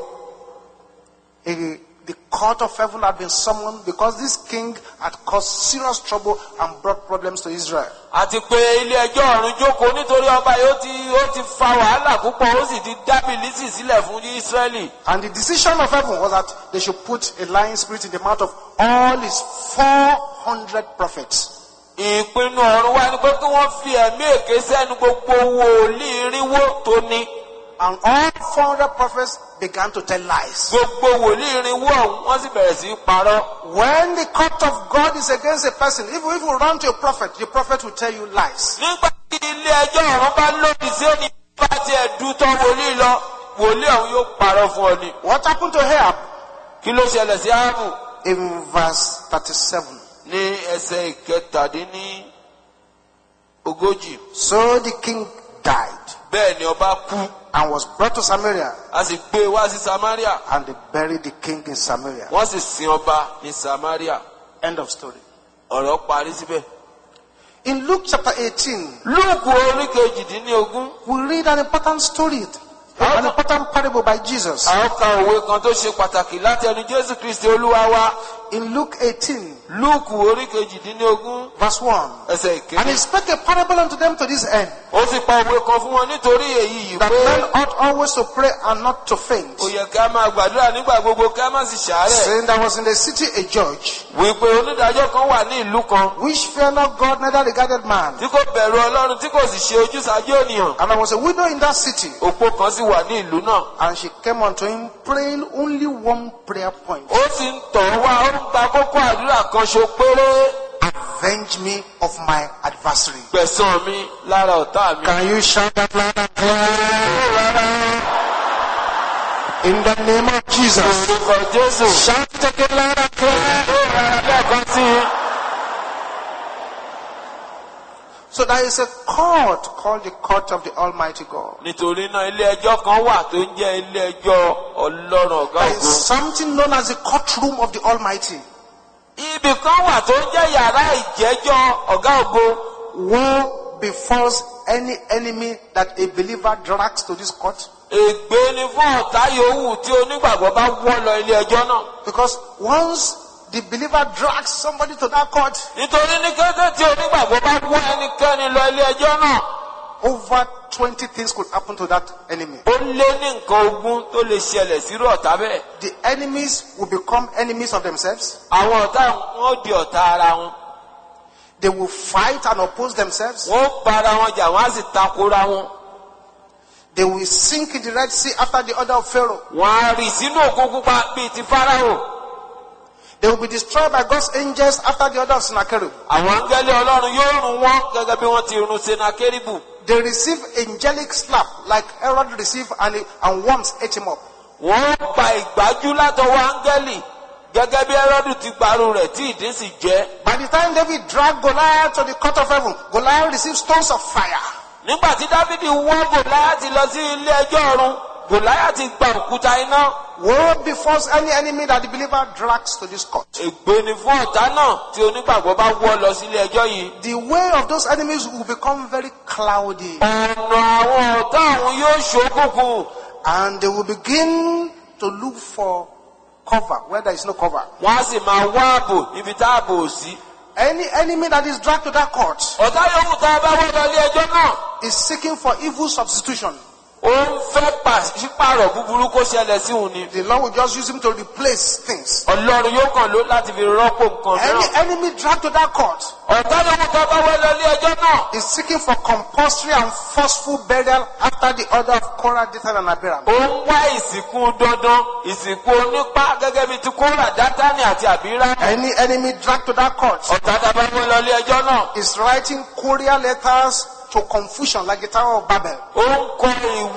Speaker 2: The court of heaven had been summoned because this king had caused serious trouble and brought problems to Israel.
Speaker 1: Àti pé ilé ẹjọ́ ọ̀run jókòó nítorí ọba yìí ó ti fa wàhálà púpọ̀ ó sì ti dá bìlísì sílẹ̀ fún Ísírẹ́lì.
Speaker 2: And the decision of heaven was that they should put a lying spirit in the mouth of all his 400 prophets.
Speaker 1: Ìpinnu ọ̀run wá ní pé kí wọ́n fi ẹ̀mí èké sẹ́nu gbogbo wòlíì irínwó tó ní.
Speaker 2: And all 400 prophets began to tell lies.
Speaker 1: Gbogbo wòlíì irínwó ọ̀hún wọ́n sì bẹ̀rẹ̀ sí í parọ́.
Speaker 2: When the court of God is against a person, if you run to a prophet, the prophet will tell you lies.
Speaker 1: Nígbà tí ilé ẹjọ́ ọ̀run bá lòdì sí ènìyàn bá tiẹ̀ dútọ́ wòlíì lọ wòlíì ọ̀hún yóò parọ́ fún ọ ni.
Speaker 2: What happened to Ahab?
Speaker 1: Kí ló ṣẹlẹ̀ sí Áhábù?
Speaker 2: In verse 37.
Speaker 1: Ní ẹsẹ̀ ìkẹtàdínlógójì.
Speaker 2: So the king died
Speaker 1: Bẹ́ẹ̀ ni ọba kú.
Speaker 2: and was brought to Samaria,
Speaker 1: A sì gbé e wá sí Samaria.
Speaker 2: and they buried the king in Samaria.
Speaker 1: Wọ́n sì sin ọba ní Samaria.
Speaker 2: End of story.
Speaker 1: Ọ̀rọ̀ parí síbẹ̀.
Speaker 2: In Luke chapter 18,
Speaker 1: Lúùkù orí kejìdínlógún.
Speaker 2: we read an important story, an important parable by Jesus.
Speaker 1: Àwọn ka òwe kan tó ṣe pàtàkì láti ẹnu Jésù Kristi Olúwa wa.
Speaker 2: In Luke 18,
Speaker 1: Lúùkù orí kejìdínlógún.
Speaker 2: verse 1.
Speaker 1: Ẹsẹ̀
Speaker 2: And he
Speaker 1: ìkíní.
Speaker 2: spake a parable unto them to this end,
Speaker 1: Ó sì pa òwe kan fún wọn nítorí èyí yìí
Speaker 2: that
Speaker 1: pé
Speaker 2: men ought always to pray and not to faint.
Speaker 1: ó yẹ ká máa gbàdúrà nígbà gbogbo ká má sì ṣàárẹ̀.
Speaker 2: Saying there was in the city a judge,
Speaker 1: Wípé onídàájọ́ kan wà ní ìlú kan
Speaker 2: which feared not God, neither regarded man.
Speaker 1: tí kò bẹ̀rù Ọlọ́run tí kò sì ṣe ojúsàájú ènìyàn.
Speaker 2: And there was a widow in that city,
Speaker 1: Opó kan sì wà ní ìlú náà.
Speaker 2: and she came unto him praying only one prayer point.
Speaker 1: Ó sì ń tọ̀ ọ́ wá ó ń gba kókó àdúrà kan ṣo péré.
Speaker 2: Avenge me of my adversary.
Speaker 1: Gbẹ̀san mi lára ọ̀tá mi.
Speaker 2: Can you shout that loud and clear? In the name of Jesus.
Speaker 1: Orúkọ Jésù.
Speaker 2: Shout it again loud and clear.
Speaker 1: Lẹ́ẹ̀kan sí i.
Speaker 2: So there is a court called the court of the Almighty God.
Speaker 1: Nítorí náà ilé ẹjọ́ kan wà tó ń jẹ́ ilé ẹjọ́ Ọlọ́run ọ̀gá
Speaker 2: There
Speaker 1: ògo.
Speaker 2: is something known as the courtroom of the Almighty.
Speaker 1: Ibì kan wà tó ń jẹ́ yàrá ìjẹ́jọ́ ọ̀gá ògo.
Speaker 2: Woe befalls any enemy that a believer drags to this court.
Speaker 1: Ègbé ni fún ọ̀tá yòówù tí onígbàgbọ́ bá wọ́ lọ ilé ẹjọ́ náà.
Speaker 2: Because once the believer drags somebody to that court,
Speaker 1: nítorí ní kété tí onígbàgbọ́ bá wọ́ ẹnikẹ́ni lọ ilé ẹjọ́ náà,
Speaker 2: over 20 things could happen to that enemy.
Speaker 1: ó lé ní nǹkan ogún tó lè ṣẹlẹ̀ sírú ọ̀tá bẹ́ẹ̀.
Speaker 2: The enemies will become enemies of themselves.
Speaker 1: Àwọn ọ̀tá wọn ó di ọ̀tá ara wọn.
Speaker 2: They will fight and oppose themselves.
Speaker 1: Wọ́n ó bára wọn jà, wọ́n á sì takora wọn.
Speaker 2: They will sink in the Red Sea after the order of Pharaoh.
Speaker 1: Wọ́n á rì sínú òkun pupa bíi ti Fáráò.
Speaker 2: They will be destroyed by God's angels after the order of Sennacherib.
Speaker 1: Àwọn áńgẹ́lì Ọlọ́run yóò run wọ́n gẹ́gẹ́ bí wọ́n ti run Senakeribu.
Speaker 2: They receive angelic slap like Herod received and worms ate him up.
Speaker 1: Wọ́n gba ìgbájú látọwọ́ áńgẹ́lì gẹ́gẹ́ bí Hẹ́rọ́dù ti gbàrú rẹ̀ tí ìdí sì jẹ́.
Speaker 2: By the time David dragged Goliath to the court of heaven, Goliath received stones of fire.
Speaker 1: Nígbà tí Dáfídì wọ́ Gòláyátì lọ sí ilé ẹjọ́ ọ̀run, Gòláyátì gba òkúta iná.
Speaker 2: Woe befalls any enemy that the believer drags to this court.
Speaker 1: Ègbé ni fún ọ̀tá náà tí onígbàgbọ́ bá wọ́ lọ sí ilé ẹjọ́ yìí.
Speaker 2: The way of those enemies will become very cloudy.
Speaker 1: Ọ̀nà àwọn ọ̀tá àwọn yóò ṣókùnkùn.
Speaker 2: And they will begin to look for cover where there is no cover.
Speaker 1: Wọ́n á sì máa wá ààbò níbi tá ààbò ò sí.
Speaker 2: Any enemy that is dragged to that court
Speaker 1: Ọ̀tá yòówù tá a bá wọ́ lọ ilé ẹjọ́ náà,
Speaker 2: is seeking for evil substitution.
Speaker 1: ó ń fẹ́ pàṣípàrọ̀ búburú kó ṣẹlẹ̀ sí òun ni.
Speaker 2: The Lord will just use him to replace things.
Speaker 1: Ọlọ́run yóò kàn ló láti fi rọ́pò nǹkan
Speaker 2: Any
Speaker 1: mìíràn.
Speaker 2: enemy dragged to that court
Speaker 1: Ọ̀tá yòówù tá a bá wọ́ lọ ilé ẹjọ́ náà,
Speaker 2: is seeking for compulsory and forceful burial after the order of Korah, Dathan, and Abiram.
Speaker 1: ó ń wá ìsìnkú dandan, ìsìnkú onípá gẹ́gẹ́ bí ti Kórà, Dátánì àti Àbírà.
Speaker 2: Any enemy dragged to that court
Speaker 1: Ọ̀tá tá a bá wọ́ lọ ilé ẹjọ́ náà,
Speaker 2: is writing courier letters to confusion like the Tower of Babel.
Speaker 1: ó ń kọ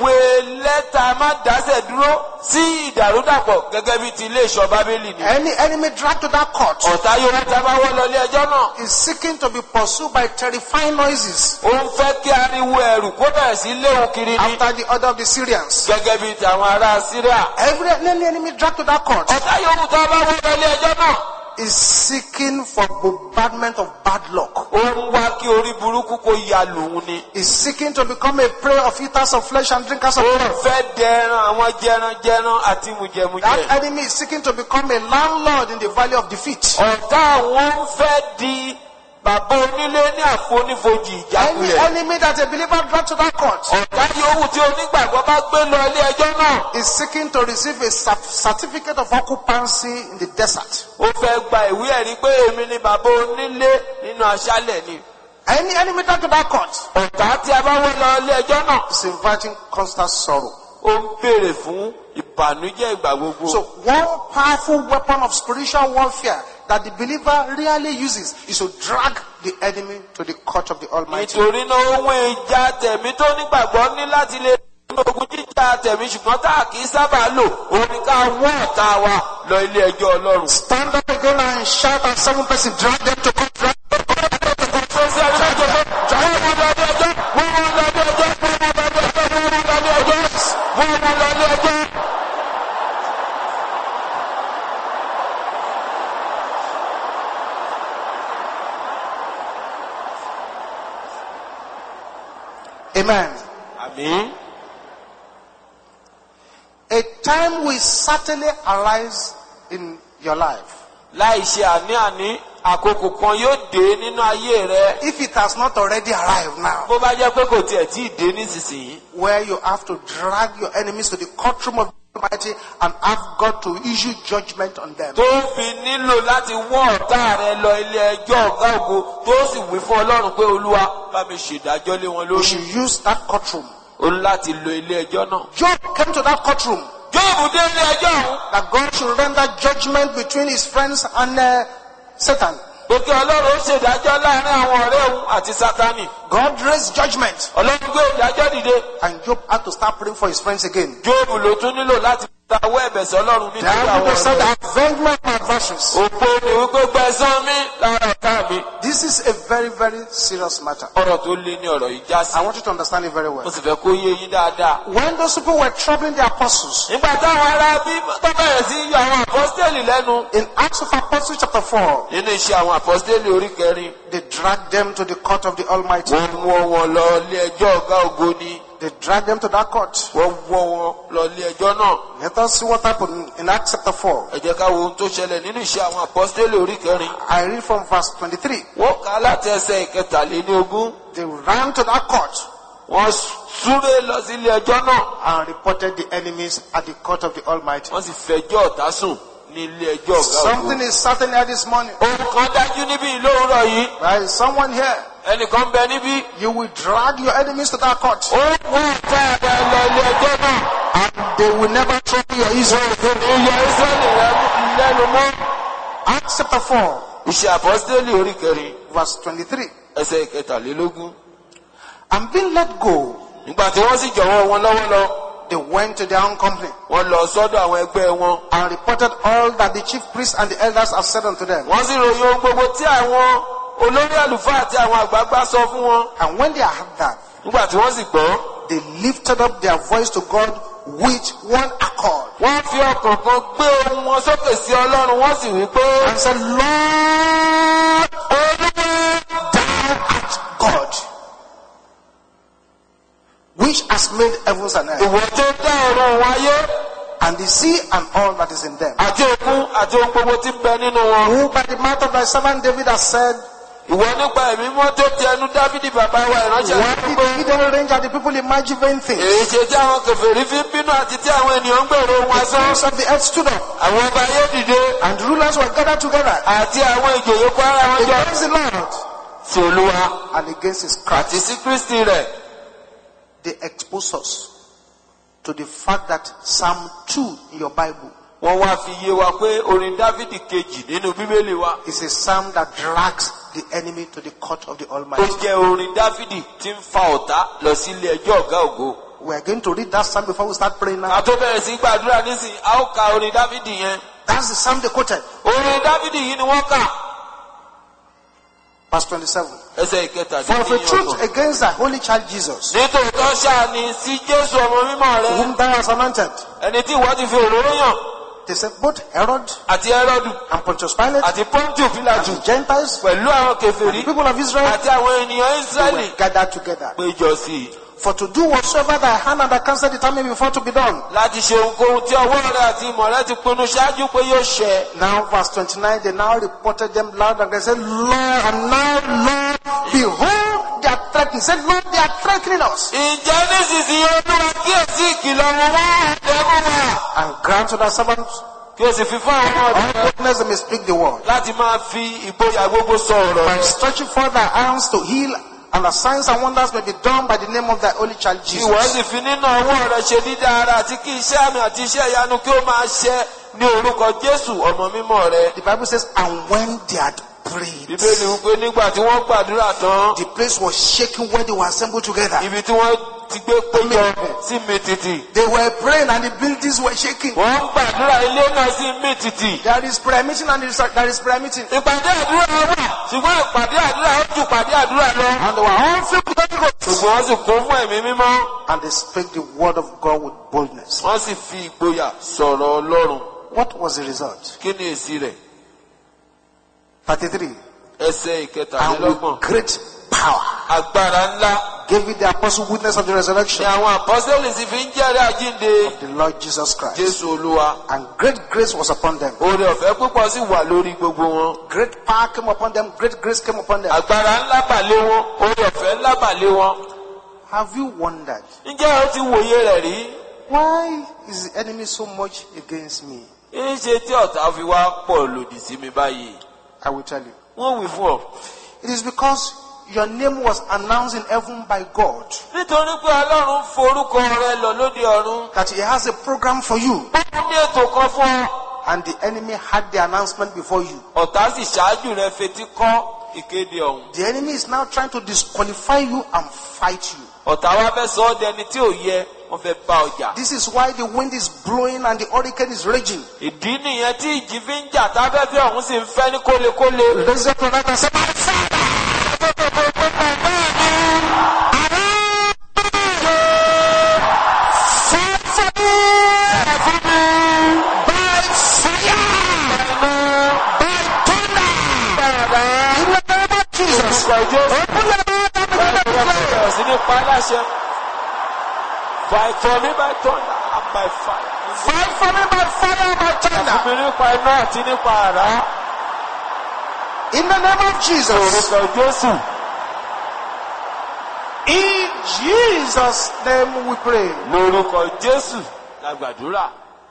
Speaker 1: ìwé lẹ́tà má dáṣẹ̀ dúró sí ìdàrúdàpọ̀ gẹ́gẹ́ bí ti ilé ìṣọ́ Bábélì ni.
Speaker 2: Any enemy dragged to that court
Speaker 1: Ọ̀tá yòówù tá a bá wọ́ lọ ilé ẹjọ́ náà,
Speaker 2: is seeking to be pursued by terrifying noises
Speaker 1: ó ń fẹ́ kí ariwo ẹ̀rù kó bẹ̀rẹ̀ sí léwu kiri ni
Speaker 2: after the order of the Syrians.
Speaker 1: gẹ́gẹ́ bí ti àwọn ará Síríà.
Speaker 2: Any enemy dragged to that court
Speaker 1: Ọ̀tá yòówù tá a bá wọ́ lọ ilé ẹjọ́ náà,
Speaker 2: is seeking for bombardment of bad luck.
Speaker 1: ó ń wá kí orí burúkú kó ya lòun ni.
Speaker 2: Is seeking to become a prey of eaters of flesh and drinkers of
Speaker 1: Ó
Speaker 2: blood.
Speaker 1: fẹ́ dẹran àwọn jẹranjẹran àti mùjẹmùjẹ.
Speaker 2: That enemy is seeking to become a landlord in the valley of defeat.
Speaker 1: Ọ̀tá àwọn ń fẹ́ di bàbá onílé ní àfonífojì
Speaker 2: Any
Speaker 1: ìjákulẹ̀.
Speaker 2: enemy that a believer dragged to that court
Speaker 1: Ọ̀tá yòówù tí onígbàgbọ́ bá gbé lọ ilé ẹjọ́ náà,
Speaker 2: is seeking to receive a certificate of occupancy in the desert.
Speaker 1: ó fẹ́ gba ìwé ẹ̀rí pé èmi ni bàbá onílé nínú aṣálẹ̀ ni.
Speaker 2: Any enemy dragged to that court
Speaker 1: Ọ̀tá tí a bá wọ́ lọ ilé ẹjọ́ náà,
Speaker 2: is inviting constant sorrow.
Speaker 1: ó ń béèrè fún ìbànújẹ́ ìgbà gbogbo.
Speaker 2: So one powerful weapon of spiritual warfare that the believer really uses is to drag the enemy to the court of the Almighty.
Speaker 1: Nítorí náà ohun ìjà tẹ̀mí tó nígbàgbọ́ ní láti lè ní ogun jíjà tẹ̀mí ṣùgbọ́n tá a kì í sábà lò, òun ni ká wọ́ ọ̀tá wa lọ ilé ẹjọ́ Ọlọ́run.
Speaker 2: Stand up again and shout at 7 persons, drag them to court. Drag them to court.
Speaker 1: Tó sí ẹni méje pé wọ́n mú lọ ilé ẹjọ́, wọ́n mú lọ ilé ẹjọ́, wọ́n mú lọ ilé ẹjọ́, wọ́n mú lọ ilé ẹjọ́, wọ́n mú lọ ilé ẹjọ́.
Speaker 2: Amen.
Speaker 1: Àmín.
Speaker 2: A time will certainly arise in your life.
Speaker 1: Láì ṣe àní-àní, àkókò kan yóò dé nínú ayé rẹ.
Speaker 2: If it has not already arrived now,
Speaker 1: Bó bá jẹ́ pé kò tiẹ̀ tí ì dé nísinsìnyí.
Speaker 2: where you have to drag your enemies to the courtroom of the Almighty and have God to issue judgment on them.
Speaker 1: Tó fi nílò láti wọ́ ọ̀tá rẹ lọ ilé ẹjọ́ ọ̀gá ògo tó sì wí fún Ọlọ́run pé Olúwa bá mi ṣèdájọ́ lé wọn
Speaker 2: You
Speaker 1: lórí.
Speaker 2: should use that courtroom.
Speaker 1: Ó ní láti lo ilé ẹjọ́ náà.
Speaker 2: Job came to that courtroom
Speaker 1: Jóòbù dé ilé ẹjọ́ ọ̀hún.
Speaker 2: that God should render judgment between his friends and Satan.
Speaker 1: Pé kí Ọlọ́run ó ṣèdájọ́ láàrin àwọn ọ̀rẹ́ òun àti Sátánì.
Speaker 2: God raised judgment,
Speaker 1: Ọlọ́run gbé ìdájọ́ dìde.
Speaker 2: and Job had to start praying for his friends again.
Speaker 1: Jóòbù ló tún nílò láti rawọ́ ẹ̀bẹ̀ sí Ọlọ́run nítorí
Speaker 2: The
Speaker 1: àwọn
Speaker 2: Bible said,
Speaker 1: ọ̀rẹ́.
Speaker 2: avenge my adversaries.
Speaker 1: Òpó ni wípé gbẹ̀san mi lára ọ̀tá mi.
Speaker 2: This is a very, very serious matter.
Speaker 1: Ọ̀rọ̀ tó lé ní ọ̀rọ̀ yìí já sí.
Speaker 2: I want you to understand it very
Speaker 1: Mo
Speaker 2: well.
Speaker 1: sì fẹ́ kó yé yín dáadáa.
Speaker 2: When those people were troubling the apostles,
Speaker 1: Nígbà táwọn ará bí tó bẹ̀rẹ̀ sí yọ àwọn àpọ́stélì lẹ́nu.
Speaker 2: in Acts of Apostles chapter 4,
Speaker 1: Nínú iṣẹ́ àwọn àpọ́stélì orí kẹrin.
Speaker 2: they dragged them to the court of the Almighty.
Speaker 1: Wọ́n mú wọn lọ ilé ẹjọ́ ọ̀gá ògo ni.
Speaker 2: They dragged them to that court.
Speaker 1: wọ́n wọ́ wọn lọ ilé ẹjọ́ náà.
Speaker 2: Let us see what happened in Acts chapter 4.
Speaker 1: ẹ jẹ́ ká wo ohun tó ṣẹlẹ̀ nínú iṣẹ́ àwọn apọ́sítélì orí kẹrin.
Speaker 2: I read from verse 23.
Speaker 1: wọ́n kà á láti ẹsẹ̀ ìkẹtàléníogún.
Speaker 2: They ran to that court
Speaker 1: wọ́n súré lọ sí ilé ẹjọ́ náà.
Speaker 2: and reported the enemies at the court of the Almighty.
Speaker 1: wọ́n sì fẹjọ́ ọ̀tá sùn ní ilé ẹjọ́ ọ̀gá ògo.
Speaker 2: Something is certain here this morning.
Speaker 1: ohun kan dájú níbí lóòrọ̀ yìí.
Speaker 2: There is someone here.
Speaker 1: ẹnìkan bẹ níbí.
Speaker 2: You will drag your enemies to that court
Speaker 1: ó kú ọ̀tá ẹ̀dá lọ ilé ẹjọ́ náà.
Speaker 2: and they will never trouble your Israel again.
Speaker 1: ìyá Ísírẹ́lì lẹ́nu mọ́.
Speaker 2: Acts chapter 4
Speaker 1: iṣẹ́ apọ́sítélì orí kẹrin
Speaker 2: verse 23.
Speaker 1: ẹsẹ̀ ìkẹtàlélógún.
Speaker 2: And being let go,
Speaker 1: nígbà tí wọ́n sì jọ̀wọ́ wọn lọ́wọ́ lọ.
Speaker 2: they went to their own company
Speaker 1: wọ́n lọ sọ́dọ̀ àwọn ẹgbẹ́ wọn.
Speaker 2: and reported all that the chief priests and the elders have said unto them.
Speaker 1: wọ́n sì ròyìn ohun gbogbo tí àwọn olórí àlùfáà àti àwọn àgbààgbà sọ fún wọn.
Speaker 2: And when they heard that,
Speaker 1: nígbà tí wọ́n sì gbọ́.
Speaker 2: they lifted up their voice to God with one accord
Speaker 1: wọ́n fi ọkàn kan gbé ohùn wọn sókè sí Ọlọ́run wọ́n sì wí pé.
Speaker 2: and said, Lord, thou art God, which has made heavens and earth,
Speaker 1: ìwọ tó dá ọ̀run òun ayé
Speaker 2: and the sea and all that is in them,
Speaker 1: àti òkun àti ohun gbogbo tí ń bẹ nínú wọn.
Speaker 2: who by the mouth of thy servant David has said,
Speaker 1: ìwọ nípa ẹ̀mí mọ́ tó ti ẹnu Dáfídì bàbá wa ìránṣẹ́
Speaker 2: why did the hidden range and the people imagine vain things?
Speaker 1: èyí ṣe tí àwọn kèfèrí fi ń bínú àti tí àwọn ènìyàn ń gbèrò ohun
Speaker 2: The
Speaker 1: asán.
Speaker 2: kings of the earth stood up,
Speaker 1: àwọn ọba ayé dìde
Speaker 2: and the rulers were gathered together
Speaker 1: àti àwọn ìjòyè kó ara wọn jọ
Speaker 2: against the Lord
Speaker 1: sí Olúwa
Speaker 2: and against his
Speaker 1: àti
Speaker 2: Christ.
Speaker 1: sí Kristi rẹ̀.
Speaker 2: They expose us to the fact that Psalm 2 in your Bible
Speaker 1: wọ́n wá fi yé wa pé orin Dáfídì kejì nínú Bíbélì wa
Speaker 2: is a psalm that drags the enemy to the court of the
Speaker 1: tó
Speaker 2: Almighty.
Speaker 1: jẹ́ orin Dáfídì tí ń fa ọ̀tá lọ sí ilé ẹjọ́ ọ̀gá ògo.
Speaker 2: We are going to read that psalm before we start praying now.
Speaker 1: a tó bẹ̀rẹ̀ sí gbàdúrà nísìnyí a ó ka orin Dáfídì yẹn.
Speaker 2: That's the psalm they quoted.
Speaker 1: orin Dáfídì yìí ni wọ́n kà.
Speaker 2: Verse 27.
Speaker 1: ẹsẹ̀
Speaker 2: For of a truth
Speaker 1: ìkẹtàdínlọ́gbọ̀n.
Speaker 2: against thy holy child Jesus,
Speaker 1: nítòótọ́ ṣáà ni sí Jésù ọmọ mímọ́ rẹ
Speaker 2: whom thou hast anointed.
Speaker 1: ẹni tí ìwọ ti fi òróró yàn
Speaker 2: They said both Herod
Speaker 1: àti Hẹ́rọ́dù
Speaker 2: and Pontius Pilate
Speaker 1: àti Pọ́ńtù
Speaker 2: and
Speaker 1: Pílátù
Speaker 2: the Gentiles,
Speaker 1: pẹ̀lú àwọn kèfèrí
Speaker 2: the people of Israel,
Speaker 1: àti àwọn ènìyàn
Speaker 2: they
Speaker 1: Ísírẹ́lì
Speaker 2: were gathered together.
Speaker 1: péjọ sí i
Speaker 2: For to do whatsoever thy hand and thy counsel determined before to be done.
Speaker 1: láti ṣe ohunkóhun tí ọwọ́ rẹ àti ìmọ̀ rẹ ti pinnu ṣáájú pé yóò ṣẹ.
Speaker 2: Now verse 29, they now reported them loud and they said, Lord, and now Lord, behold, they are threatening. Said, Lord, they are threatening us.
Speaker 1: ǹjẹ́ nísinsìnyí Olúwa kíyèsí ìkìlọ̀ wọn wá ẹ̀mú wa.
Speaker 2: And grant to thy servants
Speaker 1: kí o sì fi fún àwọn ọmọ
Speaker 2: all
Speaker 1: rẹ
Speaker 2: boldness they may speak the word.
Speaker 1: láti máa fi ìgboyà gbogbo sọ ọ̀rọ̀
Speaker 2: By
Speaker 1: rẹ.
Speaker 2: stretching forth thy hands to heal, and the signs and wonders may be done by the name of thy holy child
Speaker 1: ìwọ
Speaker 2: Jesus.
Speaker 1: sì fi nínú ọwọ́ rẹ ṣe dídá ara àti kí iṣẹ́ àmì àti iṣẹ́ ìyanu kí ó máa ṣẹ ní orúkọ Jésù ọmọ mímọ́ rẹ.
Speaker 2: The Bible says, and when they had prayed,
Speaker 1: Bíbélì wípé nígbà tí wọ́n gbàdúrà tán
Speaker 2: the place was shaking where they were assembled together.
Speaker 1: ibi tí wọ́n ti gbé péjọ sí mì tìtì.
Speaker 2: They were praying and the buildings were shaking.
Speaker 1: wọ́n ń gbàdúrà ilé náà sí mì tìtì.
Speaker 2: There is prayer meeting and there is prayer meeting.
Speaker 1: ìpàdé àdúrà wà ṣùgbọ́n ìpàdé àdúrà ó ju ìpàdé àdúrà lọ.
Speaker 2: And they were all filled with the Holy Ghost.
Speaker 1: ṣùgbọ́n wọ́n sì kún fún ẹ̀mí mímọ́.
Speaker 2: And they spake the word of God with boldness.
Speaker 1: wọ́n sì fi ìgboyà sọ̀rọ̀ Ọlọ́run.
Speaker 2: What was the result?
Speaker 1: kí ni èsì rẹ̀?
Speaker 2: 33.
Speaker 1: ẹsẹ̀
Speaker 2: And
Speaker 1: ìkẹtàlélọ́gbọ̀n.
Speaker 2: with great power
Speaker 1: agbára ńlá
Speaker 2: gave it the apostle witness of the
Speaker 1: ni
Speaker 2: resurrection
Speaker 1: àwọn àpọ́sítélì sì fi ń jẹ́rìí àjíǹde
Speaker 2: of the Lord Jesus Christ.
Speaker 1: Jésù Olúwa.
Speaker 2: And great grace was upon them.
Speaker 1: oore ọ̀fẹ́ púpọ̀ sì wà lórí gbogbo wọn.
Speaker 2: Great power came upon them. Great grace came upon them.
Speaker 1: agbára ńlá bà lé wọn oore ọ̀fẹ́ ńlá bà lé wọn.
Speaker 2: Have you wondered,
Speaker 1: ǹjẹ́ o ti wòye rẹ̀ rí?
Speaker 2: why is the enemy so much against me?
Speaker 1: ń ṣe tí ọ̀tá fi wá pọ̀ lòdì sí mi báyìí.
Speaker 2: I will tell you.
Speaker 1: wọ́n wí fún ọ.
Speaker 2: It is because your name was announced in heaven by God
Speaker 1: nítorí pé Ọlọ́run forúkọ rẹ lọ lóde ọ̀run.
Speaker 2: that he has a program for you.
Speaker 1: ó ní ètò kan fún ọ.
Speaker 2: And the enemy had the announcement before you.
Speaker 1: ọ̀tá sì ṣáájú rẹ fetí kọ́ ìkéde ọ̀hún.
Speaker 2: The enemy is now trying to disqualify you and fight you.
Speaker 1: ọ̀tá wa fẹ́ sọ ọ́ dẹni tí ò yẹ wọ́n fẹ́ bá ọjà.
Speaker 2: This is why the wind is blowing and the hurricane is raging.
Speaker 1: ìdí nìyẹn tí ìjì fi ń jà tábẹ́fẹ́ ọ̀hún sì ń fẹ́ ní kólekóle.
Speaker 2: Raise up your right and say, my Father!
Speaker 1: Fight for me by thunder and by fire.
Speaker 2: Fight for me by fire and by thunder.
Speaker 1: Fún mi nípa iná àti nípa àrá.
Speaker 2: In the name of Jesus.
Speaker 1: Orúkọ Jésù.
Speaker 2: In Jesus' name we pray.
Speaker 1: Lórúkọ Jésù la gbàdúrà.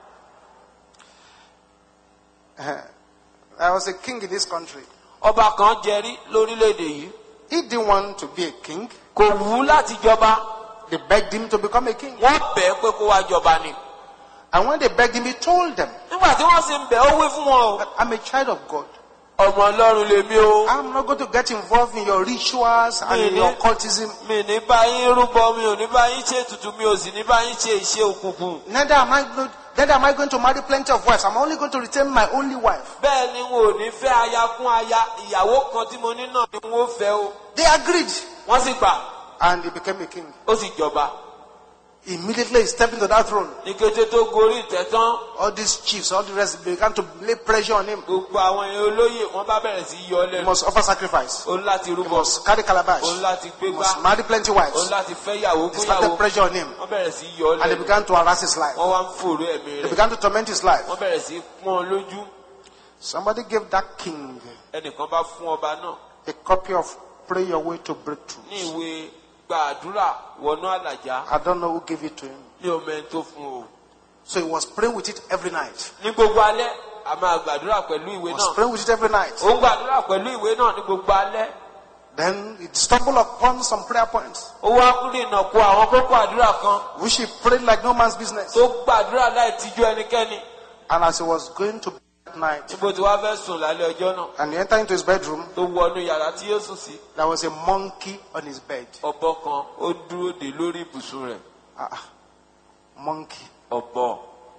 Speaker 2: There was a king in this country.
Speaker 1: Ọba kan jẹrí lórílẹ̀-èdè yìí.
Speaker 2: He didn't want to be a king.
Speaker 1: Kò wù ú láti jọba.
Speaker 2: They begged him to become a king.
Speaker 1: Wọ́n bẹ̀ ẹ́ pé kó wá jọba ni.
Speaker 2: And when they begged him, he told them,
Speaker 1: Nígbà tí wọ́n sì ń bẹ̀ ó wí fún wọn o.
Speaker 2: that I'm a child of God.
Speaker 1: Ọmọ Ọlọ́run lèmi o.
Speaker 2: I'm not going to get involved in your rituals and in your occultism.
Speaker 1: Mi ní bá yín rúbọ, mi ò ní bá yín ṣe ètùtù, mi ò sì ní bá yín ṣe iṣẹ́ òkùnkùn.
Speaker 2: Neither am I going to marry plenty of wives. I'm only going to retain my only wife.
Speaker 1: Bẹ́ẹ̀ ni wọn ò ní fẹ́ aya kún aya, ìyàwó kan tí mo ní náà ni wọ́n fẹ́ o.
Speaker 2: They agreed.
Speaker 1: Wọ́n sì gbà,
Speaker 2: And he became a king.
Speaker 1: ó sì jọba.
Speaker 2: Immediately he stepped into that throne.
Speaker 1: Ní kété tó gorí ìtẹ́ tán,
Speaker 2: All these chiefs, all the rest began to lay pressure on him.
Speaker 1: gbogbo àwọn èèyàn olóyè wọ́n bá bẹ̀rẹ̀ sí yọ
Speaker 2: He
Speaker 1: lẹ́nu.
Speaker 2: must offer sacrifice.
Speaker 1: Ó ní láti
Speaker 2: He
Speaker 1: rúbọ,
Speaker 2: must carry calabash.
Speaker 1: ó ní láti
Speaker 2: He
Speaker 1: gbégbá,
Speaker 2: must marry plenty
Speaker 1: ó ní
Speaker 2: wives.
Speaker 1: láti fẹ́ yàwó
Speaker 2: They
Speaker 1: kún
Speaker 2: started
Speaker 1: yàwó.
Speaker 2: pressure on him.
Speaker 1: Wọ́n bẹ̀rẹ̀ sí yọ
Speaker 2: And they
Speaker 1: lẹ́nu.
Speaker 2: began to harass his life.
Speaker 1: Wọ́n wá ń fòrò ẹ̀mí
Speaker 2: They
Speaker 1: rẹ̀.
Speaker 2: began to torment his life.
Speaker 1: Wọ́n bẹ̀rẹ̀ sí pọ́n lójú.
Speaker 2: Somebody gave that king
Speaker 1: Ẹnìkan bá fún ọba náà
Speaker 2: a copy of Pray Your Way to Breakthrough.
Speaker 1: ní ìwé gbàdúrà wọnú àlàjá.
Speaker 2: I don't know who gave it to him.
Speaker 1: Ní ọmọ ẹni tó fún o.
Speaker 2: So he was praying with it every night.
Speaker 1: Ní gbogbo alẹ́, a máa gbàdúrà pẹ̀lú ìwé
Speaker 2: He was
Speaker 1: náà.
Speaker 2: praying with it every night.
Speaker 1: Ó ń gbàdúrà pẹ̀lú ìwé náà ní gbogbo alẹ́.
Speaker 2: Then he stumbled upon some prayer points,
Speaker 1: Ó wá kúrò ìnàkó àwọn kókó àdúrà kan
Speaker 2: which he prayed like no man's business.
Speaker 1: tó gbàdúrà láì tijú ẹnikẹ́ni.
Speaker 2: And as he was going to bed at night,
Speaker 1: Níbo tí wàá fẹ́ sùn lálẹ́ ọjọ́ náà.
Speaker 2: and he entered into his bedroom,
Speaker 1: Tó wọnú yàrá tí yóò sùn sí.
Speaker 2: there was a monkey on his bed.
Speaker 1: Ọ̀bọ kan ó dúró dè lórí ibùsùn rẹ̀.
Speaker 2: Monkey.
Speaker 1: Ọ̀bọ.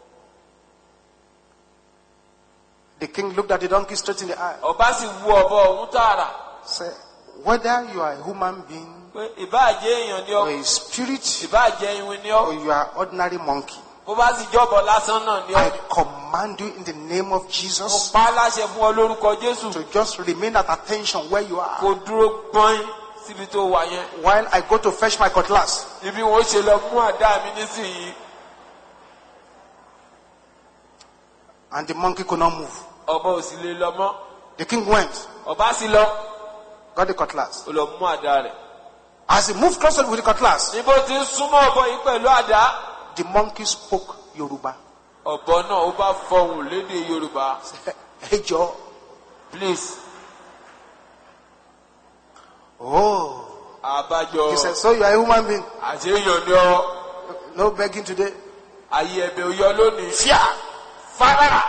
Speaker 2: The king looked at the donkey straight in the eye.
Speaker 1: Ọba sì wú ọ̀bọ ọ̀hún tààrà.
Speaker 2: Said, whether you are a human being
Speaker 1: Pé ìbáàjẹ́ èèyàn ni
Speaker 2: or
Speaker 1: ọ́,
Speaker 2: a spirit
Speaker 1: ìbáàjẹ́ iwin ni
Speaker 2: or
Speaker 1: ọ́,
Speaker 2: you are ordinary monkey,
Speaker 1: bó bá sì jọ́bọ̀ lásán náà ni ọ́.
Speaker 2: I command you in the name of
Speaker 1: Mo
Speaker 2: Jesus
Speaker 1: pa á láṣẹ fún ọ lórúkọ Jésù.
Speaker 2: to just remain at attention where you are
Speaker 1: Kò dúró gbọ́n síbi tó wà yẹn.
Speaker 2: while I go to fetch my cutlass.
Speaker 1: Ibi wọn ṣe lọ mú àdá mi nísìnyí.
Speaker 2: And the monkey could not move.
Speaker 1: Ọba ò sì lè lọ mọ́.
Speaker 2: The king went,
Speaker 1: Ọba sì lọ.
Speaker 2: got the cutlass.
Speaker 1: Ó lọ mú àdá rẹ̀.
Speaker 2: As he moved closer with the cutlass,
Speaker 1: Níbo tí ń súnmọ́ ọ̀bọ yìí pẹ̀lú àdá.
Speaker 2: the monkey spoke Yoruba.
Speaker 1: Ọ̀bọ náà ó bá fọhùn lédè Yorùbá.
Speaker 2: Hey Joe.
Speaker 1: Please.
Speaker 2: Oh.
Speaker 1: Àbájọ.
Speaker 2: He said, so you are a human being.
Speaker 1: Àti èèyàn ni ọ.
Speaker 2: No begging today.
Speaker 1: Ayé ẹ̀bẹ̀ òyọ lónìí.
Speaker 2: Fear.
Speaker 1: Fara.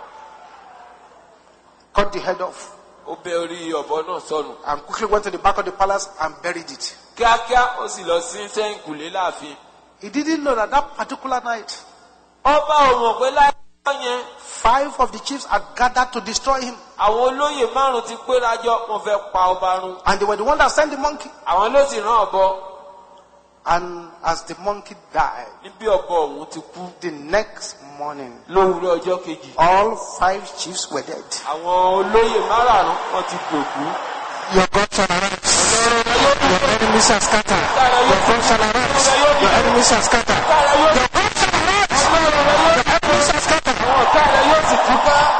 Speaker 2: Cut the head off.
Speaker 1: Ó bẹ orí ọ̀bọ náà sọnù.
Speaker 2: And quickly went to the back of the palace and buried it.
Speaker 1: Kíákíá ó sì lọ sí sẹ́yìnkùlé láàfin.
Speaker 2: He didn't know that particular night,
Speaker 1: Ọba ò mọ̀ pé láyé yẹn
Speaker 2: 5 of the chiefs had gathered to destroy him.
Speaker 1: àwọn olóyè márùn ti pérajọ wọ́n fẹ́ pa ọba run.
Speaker 2: And they were the one that sent the monkey.
Speaker 1: Àwọn ló sì rán ọ̀bọ.
Speaker 2: And as the monkey died,
Speaker 1: Níbi ọ̀bọ ọ̀hún ti kú.
Speaker 2: the next morning,
Speaker 1: Lówùúrọ̀ ọjọ́ kejì.
Speaker 2: all 5 chiefs were dead.
Speaker 1: Àwọn olóyè márààrún wọ́n ti dòkú.
Speaker 2: Your God shall arise. Your enemies shall scatter. Your God shall arise. Your enemies shall scatter. Your God shall arise. Your enemies shall scatter.
Speaker 1: Àwọn ọ̀tá rẹ̀ yóò sì túká.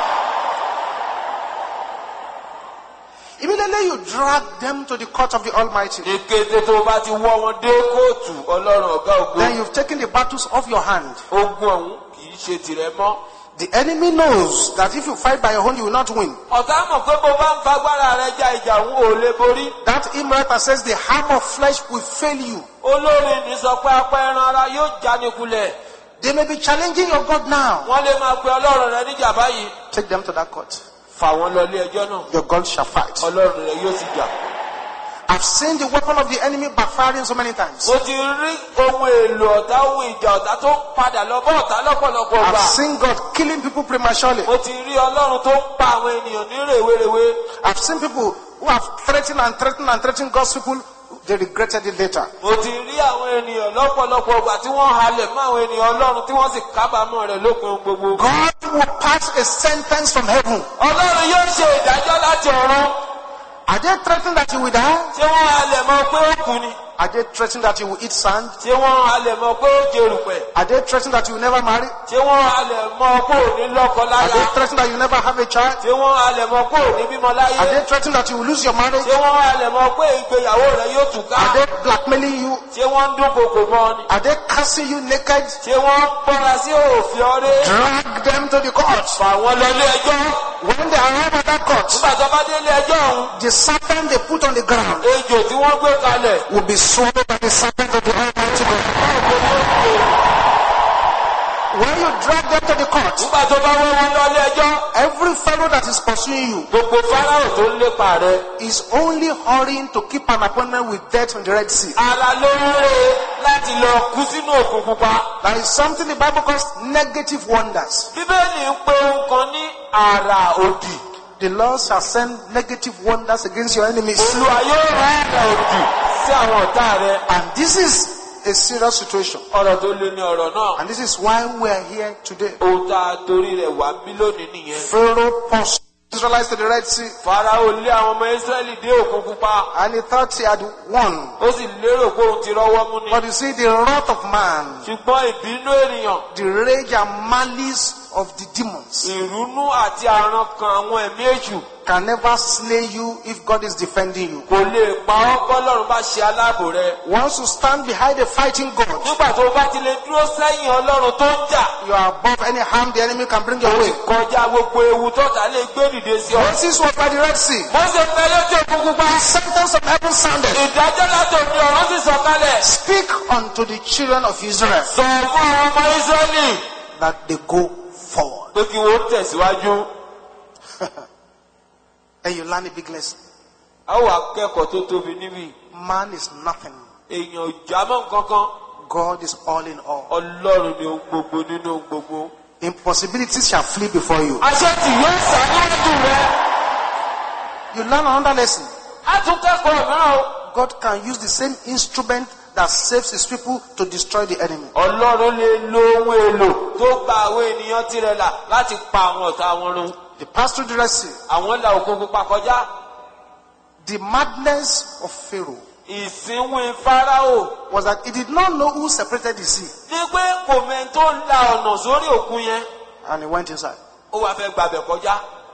Speaker 2: Immediately you drag them to the court of the Almighty.
Speaker 1: Ní kété tó bá ti wọ́ wọn dé kóòtù Ọlọ́run ọ̀gá ògo.
Speaker 2: Then you've taken the battles off your hand.
Speaker 1: Ogun ọ̀hún kì í ṣe tìrẹ mọ́.
Speaker 2: The enemy knows that if you fight by your own, you will not win.
Speaker 1: Ọ̀tá mọ̀ pé bó bá ń fagbára rẹ̀ ja ìjà òun ò lè borí.
Speaker 2: That hymn writer says the harm of flesh will fail you.
Speaker 1: Olórin ní sọ pé apá ẹran ara yóò jánikulẹ̀.
Speaker 2: They may be challenging your God now.
Speaker 1: Wọ́n lè máa pe Ọlọ́run rẹ̀ níjà báyìí.
Speaker 2: Take them to that court.
Speaker 1: Fà wọ́n lọ ilé ẹjọ́ náà.
Speaker 2: Your God shall fight.
Speaker 1: Ọlọ́run rẹ̀ yóò sì jà.
Speaker 2: I've seen the weapon of the enemy backfiring so many times.
Speaker 1: Mo ti rí ohun èlò ọ̀tá ohun ìjà ọ̀tá tó padà lọ bọ́ ọ̀tá lọ́pọ̀lọpọ̀
Speaker 2: I've
Speaker 1: gbà.
Speaker 2: seen God killing people prematurely.
Speaker 1: Mo ti rí Ọlọ́run tó ń pa àwọn ènìyàn ní rèwerèwe.
Speaker 2: I've seen people who have threatened and threatened and threatened God's people. They regretted it later.
Speaker 1: Mo ti rí àwọn ènìyàn lọ́pọ̀lọpọ̀ gbà tí wọ́n halẹ̀ mọ́ àwọn ènìyàn Ọlọ́run tí wọ́n sì kábàámọ̀ rẹ̀ lópin ohun gbogbo.
Speaker 2: God will pass a sentence from heaven.
Speaker 1: Ọlọ́run yóò ṣe ìdájọ́ láti ọ̀run.
Speaker 2: Are they threatened that you will die?
Speaker 1: Ṣé wọ́n halẹ̀ mọ́ pé ó kú ni?
Speaker 2: Are Are they threatening that you will eat sand?
Speaker 1: Ṣé wọ́n halẹ̀ mọ́ pé ó jẹrùpẹ̀?
Speaker 2: Are they threatening that you will never marry?
Speaker 1: Ṣé wọ́n halẹ̀ mọ́ pé ò ní lọ́kọ
Speaker 2: Are
Speaker 1: láya?
Speaker 2: they threatening that you will never have a child?
Speaker 1: Ṣé wọ́n halẹ̀ mọ́ pé ò ní bímọ láyé?
Speaker 2: Are they threatening that you will lose your marriage?
Speaker 1: Ṣé wọ́n halẹ̀ mọ́ pé ìgbéyàwó rẹ̀ yóò túká?
Speaker 2: Are they blackmailing you?
Speaker 1: Ṣé wọ́n ń dúnkokò mọ́ ni?
Speaker 2: Are they casting you naked?
Speaker 1: Ṣé wọ́n pọ́nra sí òfin ọrẹ́?
Speaker 2: Drag them to the court.
Speaker 1: Fà wọ́n lọ ilé ẹjọ́.
Speaker 2: When they arrive at that court,
Speaker 1: Nígbà tó bá dé ilé ẹjọ́ ọ̀hún,
Speaker 2: the serpent they put on the ground
Speaker 1: ejò tí wọ́n gbé kalẹ̀.
Speaker 2: will be swallowed by the serpent of the Almighty God. When you drag them to the court,
Speaker 1: Nígbà tó bá wọ́n wọn lọ ilé ẹjọ́,
Speaker 2: every fellow that is pursuing you
Speaker 1: gbogbo Fáráò tó ń lépa rẹ̀.
Speaker 2: is only hurrying to keep an appointment with death in the Red Sea.
Speaker 1: Ara ló ń rè láti lọ kú sínú òkun pupa.
Speaker 2: There is something the Bible calls negative wonders.
Speaker 1: Bíbélì ń pe ohun kan ní àrà òdì.
Speaker 2: The Lord shall send negative wonders against your enemies.
Speaker 1: Olúwa yóò rán àrà òdì sí àwọn ọ̀tá rẹ̀.
Speaker 2: And this is a serious situation.
Speaker 1: Ọ̀rọ̀ tó lé ní ọ̀rọ̀ náà.
Speaker 2: And this is why we are here today.
Speaker 1: Ohun tá a torí rẹ̀ wá bí lónìí nìyẹn.
Speaker 2: Pharaoh pursued the Israelites to the Red Sea,
Speaker 1: Fáráò lé àwọn ọmọ Ísírẹ́lì dé òkun pupa.
Speaker 2: and he thought he had won.
Speaker 1: Ó sì lérò pé òun ti rọ́wọ́ mú ni.
Speaker 2: But you see, the wrath of man,
Speaker 1: Ṣùgbọ́n ìbínú ènìyàn,
Speaker 2: the rage and malice of the demons
Speaker 1: ìrúnú àti àrankàn àwọn ẹ̀mí èṣù
Speaker 2: can never slay you if God is defending you.
Speaker 1: kò lè pa ọ́ bọ́lọ́run bá ṣe aláàbò rẹ̀.
Speaker 2: Once you stand behind a fighting God,
Speaker 1: Nígbà tó bá ti lè dúró sẹ́yìn Ọlọ́run tó ń jà,
Speaker 2: you are above any harm the enemy can bring your way.
Speaker 1: kọjá gbogbo ewu tọ́ta lè gbé dìde sí ọ.
Speaker 2: Moses was by the Red Sea.
Speaker 1: Mósè fẹ́ lójú òkun pupa.
Speaker 2: The sentence of heaven sounded.
Speaker 1: Ìdájọ́ látòkè ọ̀run sì sọ̀kalẹ̀.
Speaker 2: Speak unto the children of Israel
Speaker 1: Sọ fún àwọn ọmọ Ísírẹ́lì
Speaker 2: that they go forward.
Speaker 1: pé kí wọ́n tẹ̀síwájú.
Speaker 2: And you learn a big lesson.
Speaker 1: A ó wá kẹ́kọ̀ọ́ tó tóbi níbí.
Speaker 2: Man is nothing.
Speaker 1: Èèyàn ò jámọ́ kankan.
Speaker 2: God is all in all.
Speaker 1: Ọlọ́run ni ohun gbogbo nínú ohun gbogbo.
Speaker 2: Impossibilities shall flee before you.
Speaker 1: Àṣẹ tí yóò sá níwájú rẹ̀.
Speaker 2: You learn another lesson.
Speaker 1: A tún kẹ́kọ̀ọ́ mìíràn o.
Speaker 2: God can use the same instrument that saves his people to destroy the enemy.
Speaker 1: Ọlọ́run lè lo ohun èlò tó gba àwọn ènìyàn tirẹ̀ là láti pa àwọn ọ̀tá wọn run.
Speaker 2: They passed through the Red Sea.
Speaker 1: Àwọn la òkun pupa kọjá.
Speaker 2: The madness of Pharaoh
Speaker 1: Ìsínwín Fáráò
Speaker 2: was that he did not know who separated the sea,
Speaker 1: ní pé kò mẹ́ni tó la ọ̀nà sórí òkun yẹn.
Speaker 2: and he went inside.
Speaker 1: Ó wá fẹ́ gbàbẹ̀ kọjá.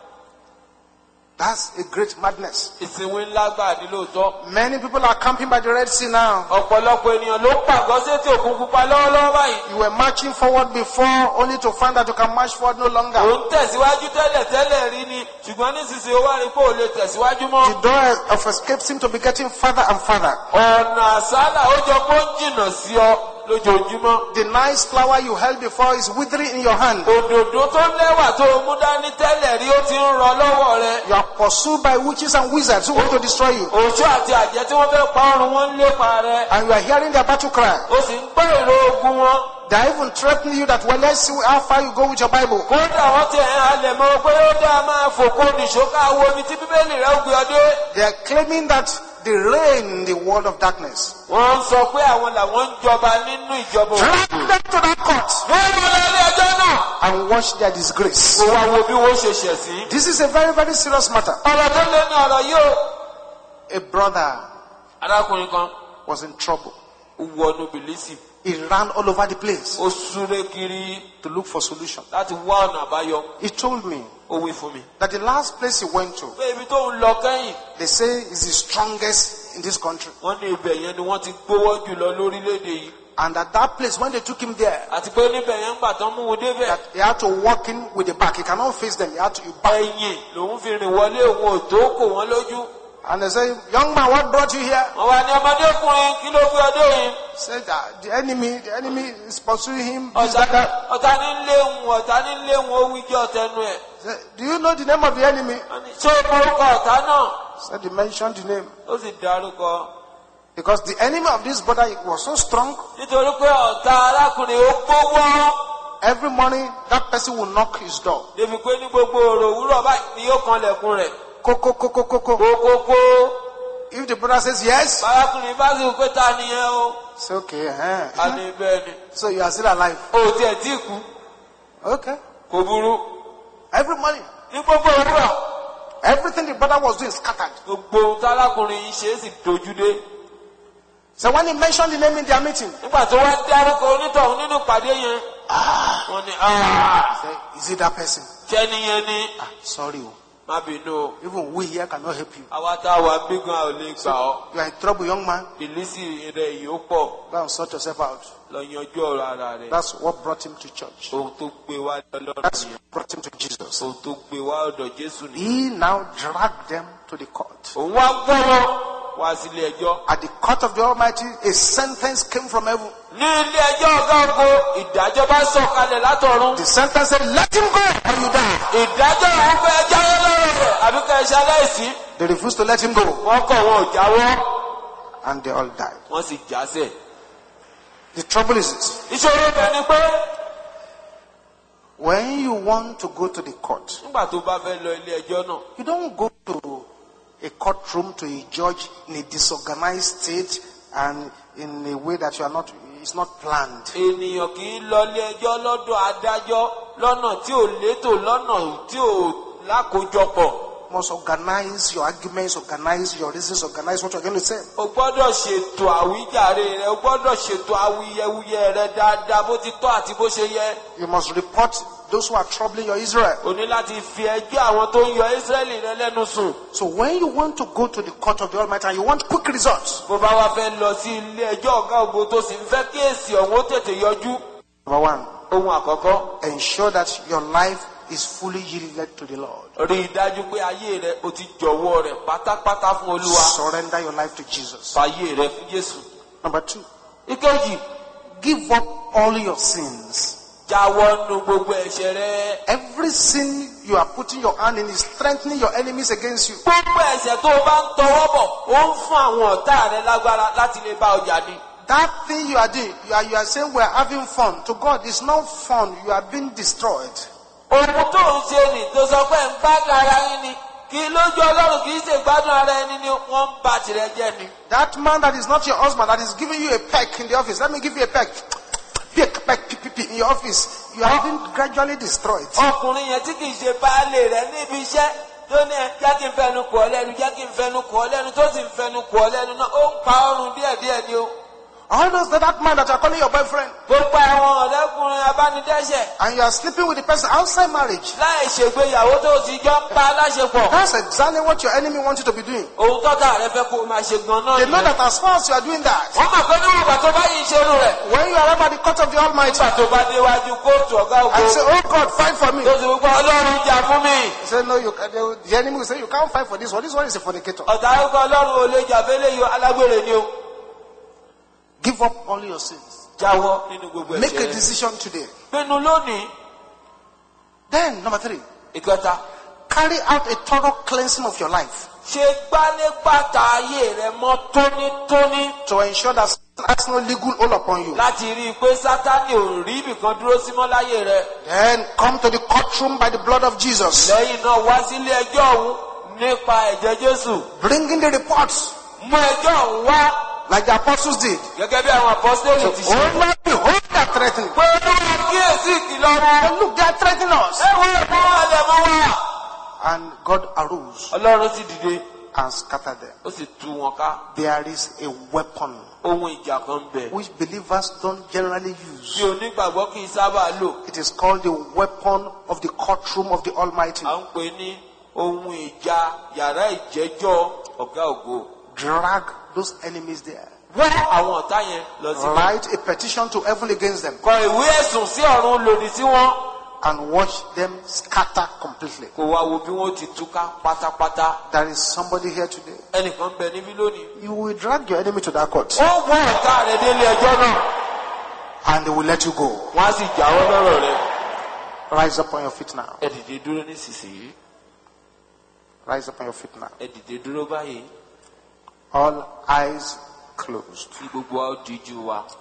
Speaker 2: That's a great madness.
Speaker 1: Ìsínwín ńlá gbà ní lóòótọ́.
Speaker 2: Many people are camping by the Red Sea now.
Speaker 1: Ọ̀pọ̀lọpọ̀ ènìyàn ló pàgọ́ sétí òkun pupa lọ́wọ́lọ́wọ́ báyìí.
Speaker 2: You were marching forward before, only to find that you can march forward no longer.
Speaker 1: Òun tẹ̀síwájú tẹ́lẹ̀ rí ni ṣùgbọ́n nísinsìnyí ó wá rí pé ò lè tẹ̀síwájú mọ́.
Speaker 2: The door of escape seemed to be getting further and further.
Speaker 1: Ọ̀nà àsálà ó jọ pé ó ń jìnnà sí ọ lójoojúmọ́.
Speaker 2: The nice flower you held before is withering in your hand.
Speaker 1: Òdòdó tó lẹ́wà tó mú dání tẹ́lẹ̀ rí ó ti ń rọ lọ́wọ́ rẹ.
Speaker 2: You are pursued by witches and wizards who want to destroy you.
Speaker 1: Òṣù àti àjẹ́ tí wọ́n fẹ́ pa ọrùn wọn ń lépa rẹ.
Speaker 2: And you are hearing their battle cry.
Speaker 1: Ó sì ń gbọ́ èrò ogun wọn.
Speaker 2: They are even threatening you that, well, let's see how far you go with your Bible.
Speaker 1: Kódà wọ́n ti ẹ̀ halẹ̀ mọ́ pé ó dáa máa fòkó nìṣó ká wo ibi tí Bíbélì rẹ̀ ó gbé ọ dé.
Speaker 2: They are claiming that they reign in the world of darkness.
Speaker 1: Wọ́n ń sọ pé àwọn làwọn ń jọba nínú ìjọba
Speaker 2: Drag
Speaker 1: òkùnkùn.
Speaker 2: them to that court
Speaker 1: Wọ́n mú lọ ilé ẹjọ́ náà.
Speaker 2: and watch their disgrace.
Speaker 1: Kò wá wo bí wọ́n ṣe ṣẹ̀ sí.
Speaker 2: This is a very, very serious matter.
Speaker 1: Ọ̀rọ̀ tó lé ní ọ̀rọ̀ yìí o.
Speaker 2: A brother
Speaker 1: Arákùnrin kan
Speaker 2: was in trouble.
Speaker 1: ó wọnú bìlísì.
Speaker 2: He ran all over the place
Speaker 1: Ó súré kiri
Speaker 2: to look for solution.
Speaker 1: láti wá ọ̀nà àbáyọ.
Speaker 2: He told me
Speaker 1: Ó wí fún mi.
Speaker 2: that the last place he went to,
Speaker 1: Pé ibi tó ń lọ kẹ́yìn,
Speaker 2: they say is the strongest in this country.
Speaker 1: wọ́n ní ibẹ̀ yẹn ni wọ́n ti gbówó jùlọ lórílẹ̀‐èdè yìí.
Speaker 2: And at that place, when they took him there,
Speaker 1: Àti pé níbẹ̀ yẹn ń gbà tán mú un débẹ̀.
Speaker 2: that he had to walk in with the back. He cannot face them. He had to back.
Speaker 1: Ẹ̀yìn lòun fi rìn wọlé òun ò tó kò wọ́n lójú.
Speaker 2: And they say, young man, what brought you here?
Speaker 1: Wọ́n wá ní ọmọdékùnrin kí ló fi ọdẹ yìí.
Speaker 2: Said that the enemy is pursuing him. This, that, that.
Speaker 1: Ọ̀tá ní léhùn ó wíjọ́ tẹnu ẹ̀.
Speaker 2: Said, do you know the name of the enemy?
Speaker 1: Wọ́n ní, ṣé o mọ̀rúkọ ọ̀tá náà?
Speaker 2: Said he mentioned the name.
Speaker 1: Ó sì dárúkọ.
Speaker 2: Because the enemy of this brother was so strong.
Speaker 1: Nítorí pé ọ̀tá arákùnrin ó gbówó.
Speaker 2: Every morning, that person will knock his door.
Speaker 1: Débi pé ní gbogbo òrò òwúrọ̀ báyìí ni yóò kanlẹ̀kùn rẹ̀.
Speaker 2: Koko.
Speaker 1: Kókókó.
Speaker 2: If the brother says yes,
Speaker 1: Arákùnrin bá sì pé ta nìyẹn o.
Speaker 2: say okay.
Speaker 1: A ní bẹ́ẹ̀ ni.
Speaker 2: So you are still alive.
Speaker 1: O tiẹ̀ tí kú.
Speaker 2: Okay.
Speaker 1: Kò burú.
Speaker 2: Every morning,
Speaker 1: Ní gbogbo òwúrọ̀.
Speaker 2: everything the brother was doing scattered.
Speaker 1: Gbogbo ohun tí arákùnrin yìí ṣe é sì dojú dé.
Speaker 2: So when he mentioned the name in their meeting,
Speaker 1: nígbà tó wá dárúkọ onítọ̀hún nínú ìpàdé yẹn wọ́n ní
Speaker 2: he said, is it that person?
Speaker 1: ṣẹ́ni yẹn ni
Speaker 2: Sorry.
Speaker 1: má bínú o.
Speaker 2: Even we here cannot help you.
Speaker 1: àwa tá a wà bí gan ò lè gbà ọ́.
Speaker 2: You are in trouble, young man.
Speaker 1: ìlísì rẹ̀ yìí ó pọ̀.
Speaker 2: Go and sort yourself out.
Speaker 1: lọ yanjú ọ̀rọ̀ ara rẹ̀.
Speaker 2: That's what brought him to church.
Speaker 1: ohun tó gbé wá lọ́dọ̀
Speaker 2: That's
Speaker 1: yẹn.
Speaker 2: what brought him to Jesus.
Speaker 1: ohun tó gbé wá ọ̀dọ̀ Jésù ni.
Speaker 2: He now dragged them to the court.
Speaker 1: òun wá gbọ́rọ̀ wá sílé ẹjọ́.
Speaker 2: At the court of the Almighty, a sentence came from heaven.
Speaker 1: ní ilé ẹjọ́ ọ̀gá ògo ìdájọ́ bá sọ̀kalẹ̀ látọ̀run.
Speaker 2: The sentence said, let him go or you die.
Speaker 1: ìdájọ́ àwọn fẹ́ jáwọ́ lọ́rọ̀ rẹ̀ àbí ká ẹ ṣaláìsí.
Speaker 2: They refused to let him go.
Speaker 1: wọ́n kọ̀ wọn ò jáwọ́.
Speaker 2: And they all died.
Speaker 1: wọ́n sì jásẹ̀.
Speaker 2: The trouble is this.
Speaker 1: ìṣòro bẹ̀ ni pé
Speaker 2: When you want to go to the court,
Speaker 1: nígbà tó bá fẹ́ lọ ilé ẹjọ́ náà.
Speaker 2: you don't go to a courtroom to a judge in a disorganized state and in a way that you are not, it's not planned.
Speaker 1: ènìyàn kì í lọ ilé ẹjọ́ lọ́dọ̀ adájọ́ lọ́nà tí ò létò lọ́nà tí ò lákòójọpọ̀.
Speaker 2: You must organize your arguments, organize your reasons, organize what you're going to say.
Speaker 1: o gbọ́dọ̀ ṣètò àwíjàre rẹ o gbọ́dọ̀ ṣètò awuyewuye rẹ dáadáa bó ti tọ́ àti bó ṣe yẹ.
Speaker 2: You must report those who are troubling your Israel.
Speaker 1: o ní láti fi ẹjọ́ àwọn tó ń yọ Ísírẹ́lì rẹ lẹ́nu sùn.
Speaker 2: So when you want to go to the court of the Almighty and you want quick results,
Speaker 1: bó bá wá fẹ́ lọ sí ilé ẹjọ́ ọ̀gá ògo tó sì ń fẹ́ kí èsì ọ̀hún ó tètè yọjú.
Speaker 2: number one,
Speaker 1: ohun àkọ́kọ́
Speaker 2: ensure that your life is fully yielded to the Lord.
Speaker 1: rí i dájú pé ayé rẹ o ti jọ̀wọ́ rẹ̀ pátápátá fún Olúwa.
Speaker 2: Surrender your life to Jesus.
Speaker 1: fàyè rẹ fún Jésù.
Speaker 2: Number two,
Speaker 1: ìkejì
Speaker 2: give up all your sins.
Speaker 1: jáwọ́ nínú gbogbo ẹ̀ṣẹ̀ rẹ.
Speaker 2: Every sin you are putting your hand in is strengthening your enemies against you.
Speaker 1: gbogbo ẹ̀ṣẹ̀ tó o bá ń tọwọ́ bọ̀ ó ń fún àwọn ọ̀tá rẹ lágbára láti lè bá ọjà ni.
Speaker 2: That thing you are doing, you are saying we are having fun. To God, it's not fun. You are being destroyed.
Speaker 1: ohun tó ń ṣe ni tó sọ pé ń bá ara yín ni kí lójú Ọlọ́run kì í ṣe gbádùn ara ẹni ni wọ́n ń bà tìrẹ jẹ́ ni.
Speaker 2: That man that is not your husband, that is giving you a peck in the office. Let me give you a peck. Peck in your office. You are being gradually destroyed.
Speaker 1: ọkùnrin yẹn tí kì í ṣe baálé rẹ níbi iṣẹ́ tó ní jẹ́ kí n fẹnu kò ọ́ lẹ́nu jẹ́ kí n fẹnu kò ọ́ lẹ́nu tó sì ń fẹnu kò ọ́ lẹ́nu náà ó ń pa ọrùn díẹ̀díẹ̀ ni o.
Speaker 2: All those that man that you are calling your boyfriend,
Speaker 1: gbogbo àwọn ọ̀rẹ́kùnrin abánidẹ́ṣẹ̀
Speaker 2: and you are sleeping with the person outside marriage.
Speaker 1: láì ṣègbéyàwó tó ti jọ ń pa aláṣepọ̀.
Speaker 2: That's exactly what your enemy wants you to be doing.
Speaker 1: ohun tọ́ta rẹ fẹ́ kó o máa ṣe gan náà
Speaker 2: They know
Speaker 1: nìyẹn.
Speaker 2: that as far as you are doing that,
Speaker 1: wọ́n mọ̀ pé níwọ̀n ìgbà tó bá yìí ṣe irú rẹ̀.
Speaker 2: when you arrive at the court of the Almighty,
Speaker 1: nígbà tó bá déwájú kóòtù ọ̀gá ògo
Speaker 2: and say, oh God, fight for me.
Speaker 1: tó sì wípé Ọlọ́run jà fún mi.
Speaker 2: He said, no, the enemy will say, you can't fight for this one. This one is a fornicator.
Speaker 1: ọ̀tá orúkọ Ọlọ́run ò lè jà fẹ́lẹ́ yìí alágbèrè ni o.
Speaker 2: Give up all your sins.
Speaker 1: jáwọ́ nínú gbogbo
Speaker 2: Make a
Speaker 1: ẹ̀ṣẹ̀ rẹ.
Speaker 2: decision today.
Speaker 1: pinnu lónìí.
Speaker 2: Then, number three,
Speaker 1: ìkẹta
Speaker 2: carry out a thorough cleansing of your life
Speaker 1: ṣe gbálẹ́gbàtà ayé rẹ mọ́ tónítóní
Speaker 2: to ensure that Satan has no legal hold upon you.
Speaker 1: láti rí i pé Sátánì ò rí ibìkan dúró sí mọ́ láyé rẹ.
Speaker 2: Then come to the courtroom by the blood of Jesus.
Speaker 1: lẹ́yìn náà wá sílé ẹjọ́ ọ̀hún nípa ẹ̀jẹ̀ Jésù.
Speaker 2: Bring in the reports
Speaker 1: mú ẹjọ́ ọ̀hún wá
Speaker 2: like the apostles did.
Speaker 1: gẹ́gẹ́ bí àwọn apọ́sítélì ti ṣe.
Speaker 2: Oh Lord, behold, they are threatening.
Speaker 1: pé olúwa kíyèsí ìkìlọ̀ wọn.
Speaker 2: But look, they are threatening us.
Speaker 1: ẹ wo ẹ̀kọ́ wọn lẹ̀ mọ́ wá.
Speaker 2: And God arose
Speaker 1: Ọlọ́run sì dìde
Speaker 2: and scattered them.
Speaker 1: ó sì tú wọn ká.
Speaker 2: There is a weapon
Speaker 1: ohun ìjà kan ń bẹ
Speaker 2: which believers don't generally
Speaker 1: tí
Speaker 2: use.
Speaker 1: onígbàgbọ́ kì í sábà lò.
Speaker 2: It is called the weapon of the courtroom of the Almighty.
Speaker 1: à ń pè ní ohun ìjà yàrá ìjẹ́jọ́ ọ̀gá ògo.
Speaker 2: Drag those enemies there.
Speaker 1: wá àwọn ọ̀tá yẹn lọ sí wọn.
Speaker 2: Write a petition to heaven against them
Speaker 1: kọ ìwé ẹ̀sùn sí ọ̀run lòdì sí wọn.
Speaker 2: and watch them scatter completely.
Speaker 1: kò wá wo bí wọ́n ti túká pátápátá.
Speaker 2: There is somebody here today.
Speaker 1: ẹnìkan ń bẹ níbí lónìí.
Speaker 2: You will drag your enemy to that court
Speaker 1: ó wọ ọ̀tá rẹ̀ délé ẹjọ́ náà.
Speaker 2: and they will let you go.
Speaker 1: wọ́n á sì jáwọ́ lọ́rọ̀ rẹ̀.
Speaker 2: Rise up on your feet now.
Speaker 1: ẹ dìde dúró nísinsìnyí.
Speaker 2: Rise up on your feet now.
Speaker 1: ẹ dìde dúró báyìí.
Speaker 2: All eyes closed.
Speaker 1: kí gbogbo wa ó díjú wa.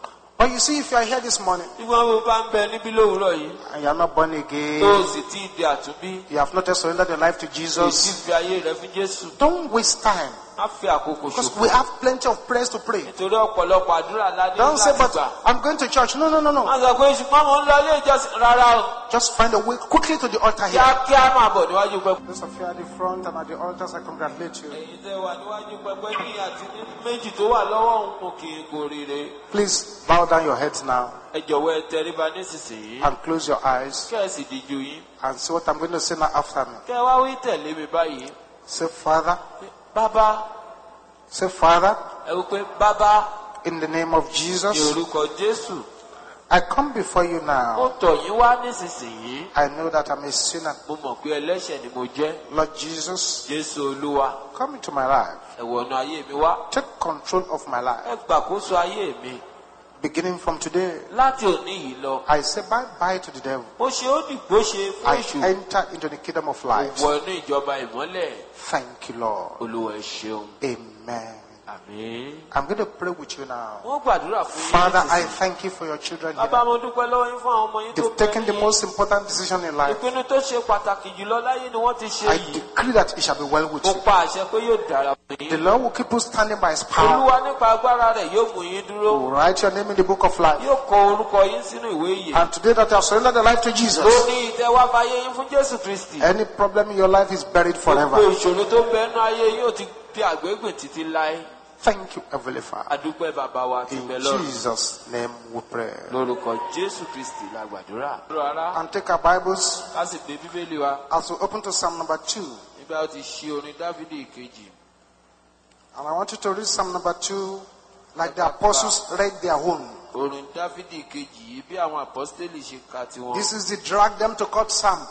Speaker 2: But you see, if you are here this morning
Speaker 1: Ìwọ́n bó bá ń bẹ níbí lówùúrọ̀ yìí.
Speaker 2: and you are not born
Speaker 1: Tó o
Speaker 2: again,
Speaker 1: sì ti di àtúnbí.
Speaker 2: you have not yet surrendered your life to
Speaker 1: Èsì
Speaker 2: Jesus,
Speaker 1: fi ayé rẹ fún Jésù.
Speaker 2: don't waste time.
Speaker 1: Má fi àkókò
Speaker 2: Because
Speaker 1: ṣòfò.
Speaker 2: we have plenty of prayers to pray.
Speaker 1: Nítorí ọ̀pọ̀lọpọ̀ àdúrà ńlá ní
Speaker 2: Don't say,
Speaker 1: láti
Speaker 2: but
Speaker 1: gbà.
Speaker 2: I'm going to church. No, no, no, no.
Speaker 1: Má sọ pé ṣùgbọ́n mo ń lọ ilé ìjọsìn rárá o.
Speaker 2: Just find a way quickly to the altar here.
Speaker 1: Kíákíá máa bọ̀ níwájú pẹpẹ.
Speaker 2: Those of you at the front and at the altars, I congratulate you.
Speaker 1: Èyí tẹ́ wà níwájú pẹpẹ ní àti ní méjì tó wà lọ́wọ́ òun kò kì í gòrìrè.
Speaker 2: Please bow down your heads now
Speaker 1: Ẹ jọ̀wọ́ ẹ tẹríba nísinsìnyí.
Speaker 2: and close your eyes
Speaker 1: Kẹ́ ẹ sì díjú yín.
Speaker 2: and see what I'm going to say now after me.
Speaker 1: Kẹ́ ẹ wá wí tẹ̀lé mi báyìí.
Speaker 2: Say, Father,
Speaker 1: Bàbá,
Speaker 2: say, Father,
Speaker 1: ẹ wí pé bàbá
Speaker 2: in the name of
Speaker 1: ní
Speaker 2: Jesus,
Speaker 1: orúkọ Jésù.
Speaker 2: I come before you
Speaker 1: Mo
Speaker 2: now.
Speaker 1: tọ̀ yín wá nísinsìnyí.
Speaker 2: I know that I'm a sinner.
Speaker 1: Mo mọ̀ pé ẹlẹ́ṣẹ̀ ni mo jẹ́.
Speaker 2: Lord Jesus,
Speaker 1: Jésù Olúwa,
Speaker 2: come into my life.
Speaker 1: ẹ wọnú ayé mi wá.
Speaker 2: Take control of my life.
Speaker 1: Ẹ gbàkóso ayé mi.
Speaker 2: Beginning from today,
Speaker 1: Láti òní yìí lọ,
Speaker 2: I say bye-bye to the devil.
Speaker 1: mo ṣe ó dìgbò ṣe fún
Speaker 2: I
Speaker 1: èṣù.
Speaker 2: enter into the kingdom of life.
Speaker 1: Wọ inú ìjọba ìmọ́lẹ̀.
Speaker 2: Thank you, Lord.
Speaker 1: Olúwa ẹ ṣeun.
Speaker 2: Amen.
Speaker 1: Àmín.
Speaker 2: I'm going to pray with you now.
Speaker 1: Wọ́n gbàdúrà fún yín
Speaker 2: Father, I
Speaker 1: nísinsìnyí.
Speaker 2: thank you for your children
Speaker 1: Bàbá
Speaker 2: here.
Speaker 1: mo dúpẹ́ lọ́wọ́ yín fún àwọn ọmọ yín tó
Speaker 2: They've taken the
Speaker 1: ní
Speaker 2: most important decision in life.
Speaker 1: ìpinnu tó ṣe pàtàkì jùlọ láyé ni wọ́n ti ṣe
Speaker 2: I
Speaker 1: yìí.
Speaker 2: decree that it shall be well with
Speaker 1: Mo
Speaker 2: you.
Speaker 1: pa àṣẹ pé yóò dára fún
Speaker 2: The
Speaker 1: yín.
Speaker 2: Lord will keep you standing by His power.
Speaker 1: Olúwa nípa agbára rẹ̀ yóò mú yín dúró.
Speaker 2: Write your name in the book of life.
Speaker 1: Yóò kọ orúkọ yín sínú ìwé ìyè.
Speaker 2: And today that you have surrendered your life to Jesus,
Speaker 1: Lóní ìtẹ́wá fayé yín fún Jésù Kristì.
Speaker 2: any problem in your life is buried
Speaker 1: Gbogbo
Speaker 2: forever.
Speaker 1: ìṣòro tó bẹnu ayé yóò ti fi àgbégbè títí láé.
Speaker 2: Thank you, Heavenly Father.
Speaker 1: Adúpẹ́ bàbá wa ti
Speaker 2: In
Speaker 1: bẹ lọ́run.
Speaker 2: Jesus' name we pray.
Speaker 1: Lórúkọ Jésù Kristì la gbàdúrà. Rárá,
Speaker 2: And take our Bibles
Speaker 1: a sì gbé Bíbélì wa.
Speaker 2: as we open to Psalm number 2.
Speaker 1: Nígbà ó ti ṣí orin Dáfídì ìkejì.
Speaker 2: And I want you to read Psalm number 2 like the apostles read their own.
Speaker 1: Orin Dáfídì ìkejì yìí bí àwọn àpọ́stélì ṣe ka tiwọn.
Speaker 2: This is the drag them to court Psalm.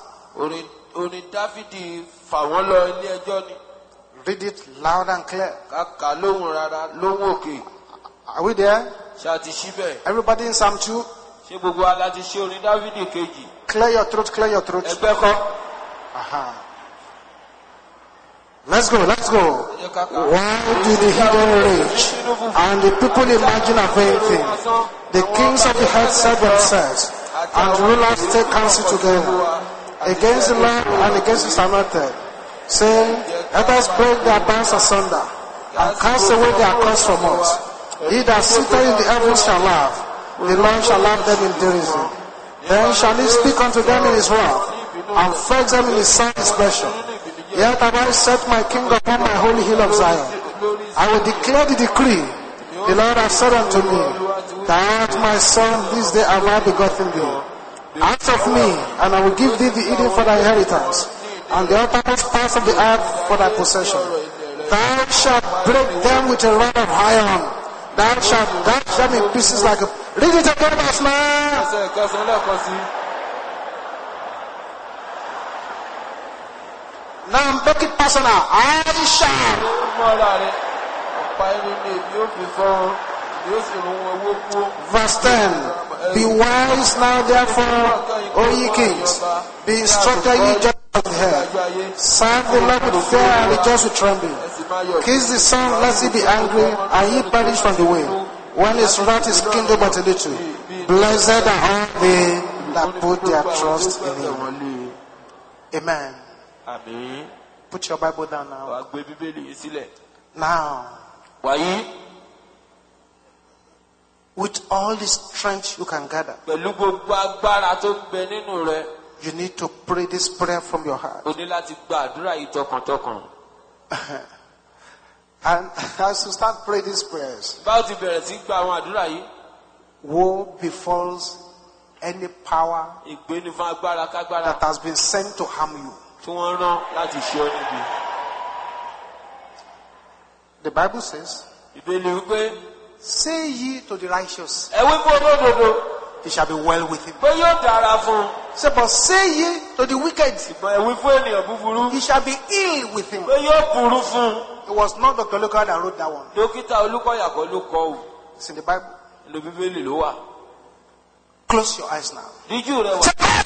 Speaker 1: Orin Dáfídì fà wọ́n lọ ilé ẹjọ́ ni.
Speaker 2: Read it loud and clear.
Speaker 1: Kàkà lóhùn rárá lóhùn òkè.
Speaker 2: Are we there?
Speaker 1: Ṣé a ti ṣí bẹ́ẹ̀?
Speaker 2: Everybody in Psalm 2,
Speaker 1: Ṣé gbogbo wa la ti ṣí orin Dáfídì ìkejì?
Speaker 2: clear your throat, clear your throat.
Speaker 1: Ẹgbẹ́ kọ́.
Speaker 2: Aha. Let's go, let's go.
Speaker 1: Ẹ jẹ́ ká kà.
Speaker 2: Why do the heathen rage and the people imagine a vain thing? The kings of the earth set themselves and rulers take counsel together against the Lord and against his anointed, saying, let us break their bands asunder and cast away their cords from us. He that sitteth in the heavens shall laugh. The Lord shall laugh them in derision. Then shall he speak unto them in his wrath and vex them in his sad displeasure. Yet have I set my king upon my holy hill of Zion. I will declare the decree. The Lord has said unto me, Thou art my son, this day have I begotten thee. Ask of me, and I will give thee the Eden for thy inheritance, and the uttermost parts of the earth for thy possession. Thou shalt break them with a rod of iron. Thou shalt dash them in pieces like a... Read it again, verse 9.
Speaker 1: Ẹsẹ̀ kẹsàn-án lẹ́ẹ̀kan sí.
Speaker 2: Now make it personal. I shall.
Speaker 1: Mọ́ra rẹ̀, ọ̀pá irun ni èmi ó fi fọ́n, yóò sì rún owó kú.
Speaker 2: Verse 10. Be wise now therefore, O ye kings. Be instructed, ye judges of the earth. Serve the Lord with fear and rejoice with trembling. Kiss the Son, lest he be angry, and ye perish from the way, when his wrath is kindled but a little. Blessed are all they that put their trust in him. Amen.
Speaker 1: Àmín.
Speaker 2: Put your Bible down now.
Speaker 1: Wàá gbé Bíbélì yìí sílẹ̀.
Speaker 2: Now,
Speaker 1: Wàyí,
Speaker 2: with all the strength you can gather,
Speaker 1: pẹ̀lú gbogbo agbára tó ń bẹ nínú rẹ̀,
Speaker 2: you need to pray this prayer from your heart.
Speaker 1: o ní láti gba àdúrà yìí tọkàntọkàn.
Speaker 2: And as you start praying these prayers,
Speaker 1: Báwo ti bẹ̀rẹ̀ sí gba àwọn àdúrà yìí?
Speaker 2: woe befalls any power
Speaker 1: Ìgbéni fún agbára kágbára
Speaker 2: that has been sent to harm you.
Speaker 1: tí wọ́n rán láti ṣe ọ́ níbi.
Speaker 2: The Bible says,
Speaker 1: Ìbéèlì wípé,
Speaker 2: say ye to the righteous,
Speaker 1: ẹ wí fún olódodo
Speaker 2: it shall be well with him.
Speaker 1: pé yóò dára fún un.
Speaker 2: Say, but say ye to the wicked,
Speaker 1: Ṣùgbọ́n ẹ wí fún ènìyàn búburú
Speaker 2: it shall be ill with him.
Speaker 1: pé yóò burú fún un.
Speaker 2: It was not Dr. Luka that wrote that one.
Speaker 1: Dókítà Olúkọ̀yà kọ́ ló kọ ò.
Speaker 2: It's in the Bible.
Speaker 1: Ìlú Bíbélì ló wà.
Speaker 2: Close your eyes now.
Speaker 1: Díjú rẹ wà.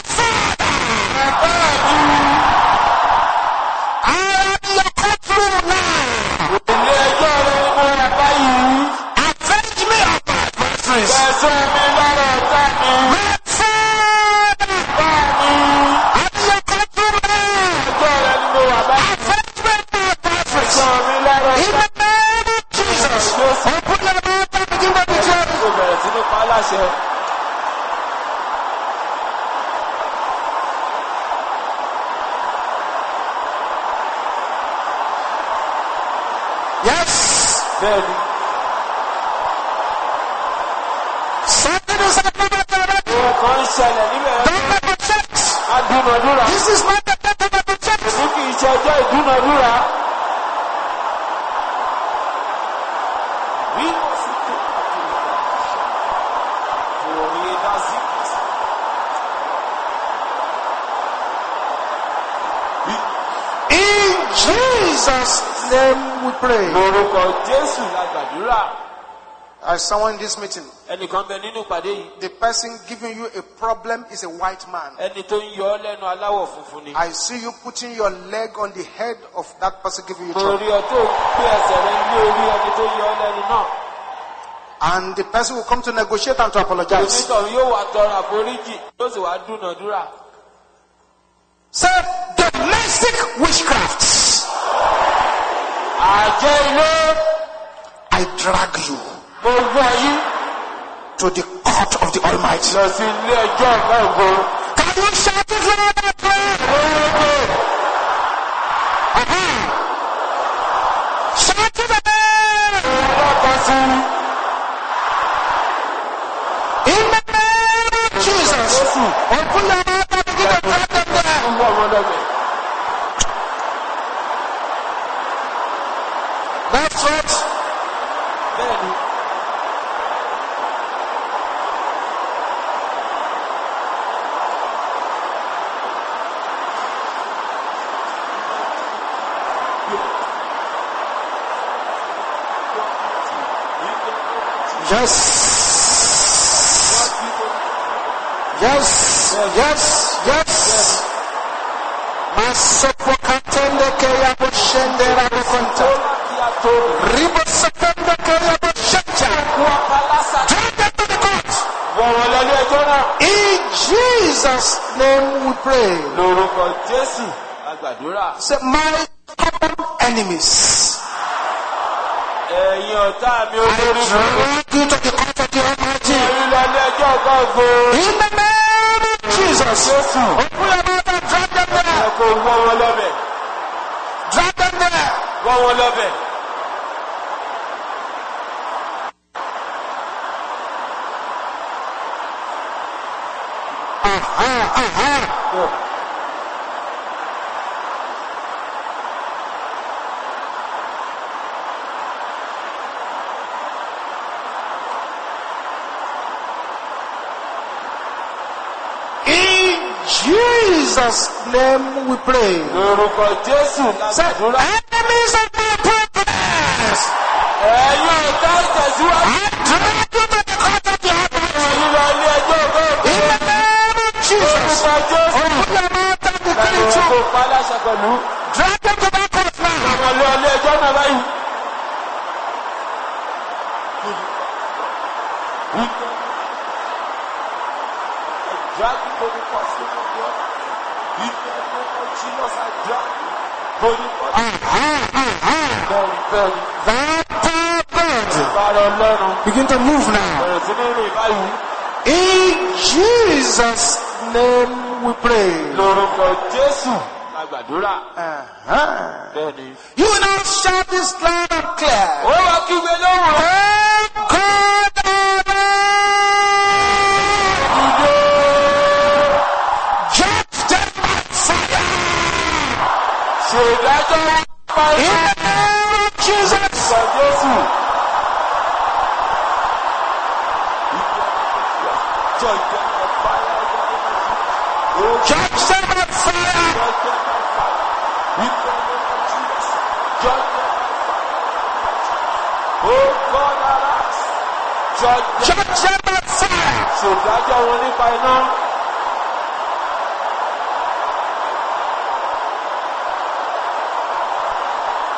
Speaker 2: I am your courtroom now.
Speaker 1: Ilé ẹjọ́ rẹ mọ ẹ̀ báyìí.
Speaker 2: Avenge me of my adversary. enemies.
Speaker 1: Ẹ̀sùn mi lára ọ̀tá mi.
Speaker 2: My Father, I'm your countryman.
Speaker 1: Ẹjọ́ rẹ ni mo wà báyìí.
Speaker 2: Avenge my adversaries.
Speaker 1: Ẹ̀sùn mi lára
Speaker 2: In
Speaker 1: ọ̀tá
Speaker 2: the name of Jesus. Open your mouth and begin to declare.
Speaker 1: mi. Mo bẹ̀rẹ̀ sí ní pa á láṣẹ.
Speaker 2: Yes.
Speaker 1: Bẹ́ẹ̀ni.
Speaker 2: Something is happening at the right.
Speaker 1: Nǹkan ń ṣẹlẹ̀ níbẹ̀.
Speaker 2: Don't negotiate.
Speaker 1: Adúnadúrà.
Speaker 2: This is not the time to negotiate.
Speaker 1: Èmi kì í ṣe ọjọ́ ìdúnadúrà. Bí mo sì tó àdúrà. Òye dásí.
Speaker 2: In Jesus' name we pray.
Speaker 1: Lórúkọ Jésù la gbàdúrà.
Speaker 2: As someone in this meeting,
Speaker 1: Ẹnìkan bẹ nínú ìpàdé yìí.
Speaker 2: the person giving you a problem is a white man.
Speaker 1: Ẹni tó ń yọ ọ́ lẹ́nu aláwọ̀ funfun ni.
Speaker 2: I see you putting your leg on the head of that person giving you
Speaker 1: Mo
Speaker 2: trouble.
Speaker 1: rí ọ tó gbé ẹsẹ̀ rẹ lé orí ẹni tó yọ ọ́ lẹ́nu náà.
Speaker 2: And the person will come to negotiate and to apologize.
Speaker 1: Onítọ̀hún yóò wá tọrọ àforíjì yóò sì wá dúnadúrà.
Speaker 2: Say, domestic witchcrafts.
Speaker 1: Àjẹ́ ilé.
Speaker 2: I drag you
Speaker 1: Mo gbọ́ yín
Speaker 2: to the court of the Almighty.
Speaker 1: lọ sí ilé ẹjọ́ ọ̀gá ògo.
Speaker 2: Can you shout it loud and clear? Shout it again.
Speaker 1: Ọlọ́kan sí
Speaker 2: In the name of Jesus. Open your mouth and begin to drag them there.
Speaker 1: ń bọ̀ ọmọdébẹ̀.
Speaker 2: That's right.
Speaker 1: Bẹ́ẹ̀ni.
Speaker 2: Yes. Yes. Yes. Yes. Masopokatende keya boshendera bukonta. Ribo sapende keya boshencha. Drag them to the court.
Speaker 1: Wọ̀ wọ́n lọ ilé ẹjọ́ náà.
Speaker 2: In Jesus' name we pray.
Speaker 1: Lórúkọ Jésù la gbàdúrà.
Speaker 2: Say, my common enemies,
Speaker 1: Ẹ̀yin ọ̀tá mi
Speaker 2: I
Speaker 1: olórí mi.
Speaker 2: drag you to the court of the Almighty.
Speaker 1: Ẹ̀yin lọ ilé ẹjọ́ ọ̀gá ògo.
Speaker 2: In the name of Jesus. Open your mouth and drag them
Speaker 1: Ẹ
Speaker 2: there.
Speaker 1: kò wọ́ wọn lọ́bẹ̀.
Speaker 2: Drag them there.
Speaker 1: Wọ́ wọn lọ́bẹ̀.
Speaker 2: In Jesus' name we pray.
Speaker 1: Lórúkọ Jésù la
Speaker 2: Say,
Speaker 1: gbàdúrà.
Speaker 2: enemies of my progress,
Speaker 1: Ẹ̀yin ọ̀tá ìtẹ̀síwájú.
Speaker 2: I drag you to the court of the Almighty.
Speaker 1: Ẹ̀yin lọ ilé ẹjọ́ ọ̀gá ògo.
Speaker 2: In the name of Jesus.
Speaker 1: Lórúkọ Jésù.
Speaker 2: Open your mouth and declare
Speaker 1: Ẹ̀yin
Speaker 2: it
Speaker 1: kò
Speaker 2: true.
Speaker 1: pa láṣẹ pẹ̀lú.
Speaker 2: Drag them to that court now.
Speaker 1: Àwọn lọ ilé ẹjọ́ náà báyìí. Drag you to the court of God. In the name of Jesus, I drag you to the court. Bẹ́ẹ̀ni.
Speaker 2: That power of God.
Speaker 1: Bára Ọlọ́run.
Speaker 2: Begin to move now.
Speaker 1: Bẹ̀rẹ̀ sí ní rìn báyìí.
Speaker 2: In Jesus' name we pray.
Speaker 1: Lórúkọ Jésù la gbàdúrà. Bẹ́ẹ̀ni.
Speaker 2: You now shout this loud and clear.
Speaker 1: Ó wá kígbe lóhùn.
Speaker 2: Oh God, judge them by fire.
Speaker 1: Ṣèdájọ́ wọn pa
Speaker 2: In
Speaker 1: iná.
Speaker 2: the name of Jesus.
Speaker 1: Sọ Jésù. Jọ ìjọba fire ọjọ́ nínú Jésù.
Speaker 2: Judge them by fire.
Speaker 1: Oh God, arise.
Speaker 2: Judge them by fire.
Speaker 1: Ṣèdájọ́ wọn nípa iná.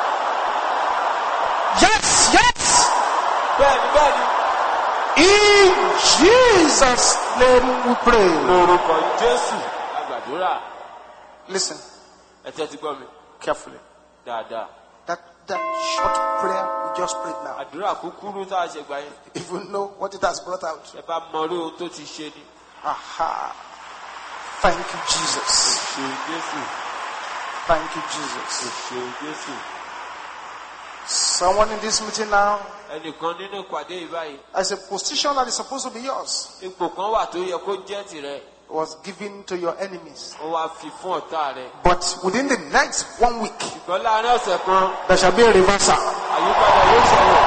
Speaker 2: Yes, yes.
Speaker 1: Bẹ́ẹ̀ni, bẹ́ẹ̀ni.
Speaker 2: In Jesus' name we pray.
Speaker 1: Lórúkọ Jésù la gbàdúrà.
Speaker 2: Listen
Speaker 1: Ẹ tẹ́tí gbọ́ mi
Speaker 2: carefully.
Speaker 1: dáadáa.
Speaker 2: That short prayer we just prayed now.
Speaker 1: Àdúrà kúkúrú tá a ṣe gbà yẹn.
Speaker 2: If you know what it has brought out.
Speaker 1: Ẹ bá mọ orí ohun tó ti ṣe ni.
Speaker 2: Aha. Thank you, Jesus.
Speaker 1: Ṣé Jésù.
Speaker 2: Thank you, Jesus.
Speaker 1: Ṣé Jésù.
Speaker 2: Someone in this meeting now,
Speaker 1: Ẹnìkan nínú ìpàdé yìí báyìí.
Speaker 2: as a position that is supposed to be yours,
Speaker 1: Ipò kan wà tó yẹ kó jẹ́ tìrẹ.
Speaker 2: was given to your enemies.
Speaker 1: Ó wá fi fún ọ̀tá rẹ̀.
Speaker 2: But within the next 1 week,
Speaker 1: Ṣùgbọ́n láàárín ọ̀sẹ̀ kan,
Speaker 2: there shall be a reversal.
Speaker 1: àyípadà yóò ṣẹlẹ̀.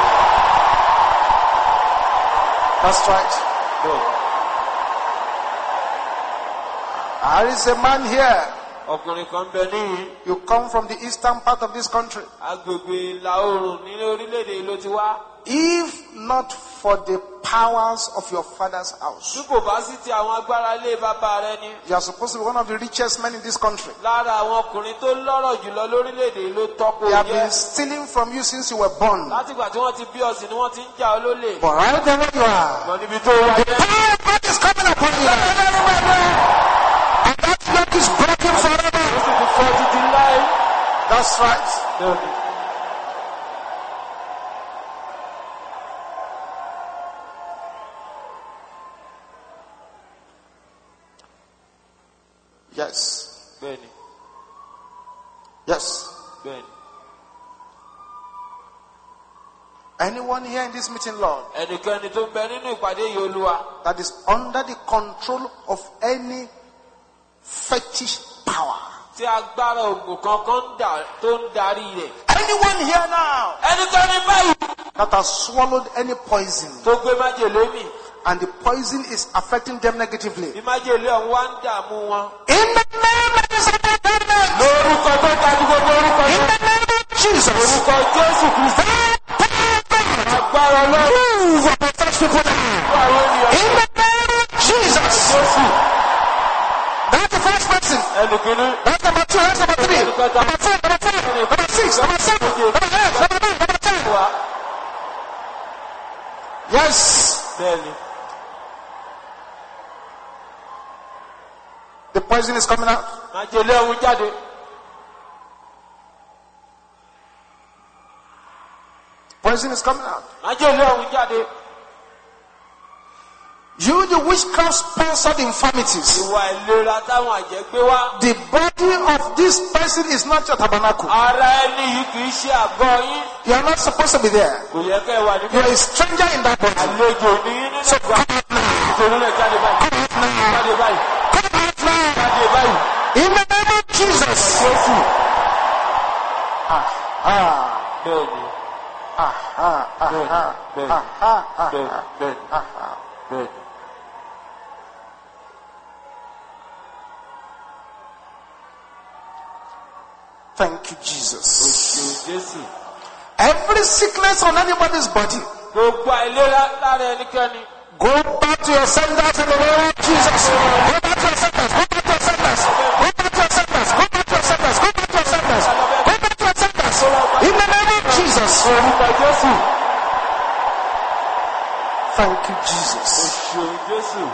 Speaker 2: That's right.
Speaker 1: Bẹ́ẹ̀.
Speaker 2: There is a man here.
Speaker 1: Ọkùnrin kan bẹ níyìn.
Speaker 2: You come from the eastern part of this country.
Speaker 1: Agbègbè ìlà oòrùn ní orílẹ̀-èdè yìí ló ti wá.
Speaker 2: If not for the powers of your father's house,
Speaker 1: Bí kò bá sí ti àwọn agbára ilé bàbá rẹ ni.
Speaker 2: you are supposed to be one of the richest men in this country.
Speaker 1: Lára àwọn ọkùnrin tó lọ́rọ̀ jùlọ lórílẹ̀-èdè yìí ló tọ́kọ
Speaker 2: They have
Speaker 1: jẹ́.
Speaker 2: been stealing from you since you were born.
Speaker 1: Látìgbà tí wọ́n ti bí ọ̀sìn ni wọ́n ti ń jà ọ́ lólè.
Speaker 2: But right there where you are,
Speaker 1: Mọ̀ níbi tó wà
Speaker 2: the
Speaker 1: jẹ́.
Speaker 2: power of God is coming upon you. And that yoke is broken forever.
Speaker 1: Ó sì ti fọ́ títí láé.
Speaker 2: That's right.
Speaker 1: Bẹ́ẹ̀ni.
Speaker 2: Yes.
Speaker 1: Bẹ́ẹ̀ni.
Speaker 2: Yes.
Speaker 1: Bẹ́ẹ̀ni.
Speaker 2: Anyone here in this meeting, Lord,
Speaker 1: Ẹnikẹ́ni tó ń bẹ nínú ìpàdé yìí Olúwa.
Speaker 2: that is under the control of any fetish power.
Speaker 1: Tí agbára ògùn kankan tó ń darí rẹ̀.
Speaker 2: Anyone here now
Speaker 1: Ẹnikẹ́ni báyìí.
Speaker 2: that has swallowed any poison
Speaker 1: Tó gbé májèlé mì.
Speaker 2: and the poison is affecting them negatively.
Speaker 1: Bí májèlé ọ̀hún wá ń dààmú wọn.
Speaker 2: In the name of Jesus,
Speaker 1: Lórúkọ tó dájú gbogbo orúkọ
Speaker 2: in
Speaker 1: yẹn.
Speaker 2: the name of Jesus,
Speaker 1: Orúkọ Jésù Kristi. Agbára Ọlọ́run.
Speaker 2: move upon such people now.
Speaker 1: Fún àwọn ènìyàn.
Speaker 2: In the name of Jesus.
Speaker 1: Jésù.
Speaker 2: That's the first person.
Speaker 1: Ẹnìkíní.
Speaker 2: That's number 2. That's number 3. Number 4. Number 5. Number 6. Number 7. Number 8. Number 9. Number 10.
Speaker 1: Wá.
Speaker 2: Yes.
Speaker 1: Bẹ́ẹ̀ni.
Speaker 2: The poison is coming out.
Speaker 1: Májèlé ọ̀hún jáde.
Speaker 2: Poison is coming out.
Speaker 1: Májèlé ọ̀hún jáde.
Speaker 2: You, the witchcraft sponsored infirmities.
Speaker 1: Ìwà ìlera táwọn àjẹ́ gbé wá.
Speaker 2: The body of this person is not your tabernacle.
Speaker 1: Ara ẹni yìí kì í ṣe àgọ́ yín.
Speaker 2: You are not supposed to be there.
Speaker 1: Kò yẹ kẹ́ ẹ wà
Speaker 2: You
Speaker 1: níbẹ̀.
Speaker 2: are a stranger in that body.
Speaker 1: Àlejò ní yín nínú
Speaker 2: So
Speaker 1: ìgbà.
Speaker 2: come out now.
Speaker 1: Nítorí náà jáde báyìí.
Speaker 2: Come out now.
Speaker 1: Jáde báyìí.
Speaker 2: Come out now.
Speaker 1: Jáde báyìí.
Speaker 2: In the name of Jesus.
Speaker 1: Jésù.
Speaker 2: Ah.
Speaker 1: Bẹ́ẹ̀ni.
Speaker 2: Ah. Ah. Ah.
Speaker 1: Bẹ́ẹ̀ni.
Speaker 2: Ah.
Speaker 1: Bẹ́ẹ̀ni.
Speaker 2: Ah. Ah. Ah.
Speaker 1: Bẹ́ẹ̀ni. Bẹ́ẹ̀ni.
Speaker 2: Ah.
Speaker 1: Bẹ́ẹ̀ni.
Speaker 2: Thank you, Jesus.
Speaker 1: Òṣèlú Jésù.
Speaker 2: Every sickness on anybody's body,
Speaker 1: Gbogbo àìlera lára ẹnikẹ́ni.
Speaker 2: go back to your centers in the name of Jesus. Go back to your centers. Go back to your centers. Go back to your centers. Go back to your centers. Go back to your centers. Go back to your centers. In the name of Jesus.
Speaker 1: Orúkọ Jésù.
Speaker 2: Thank you, Jesus.
Speaker 1: Òṣèlú Jésù.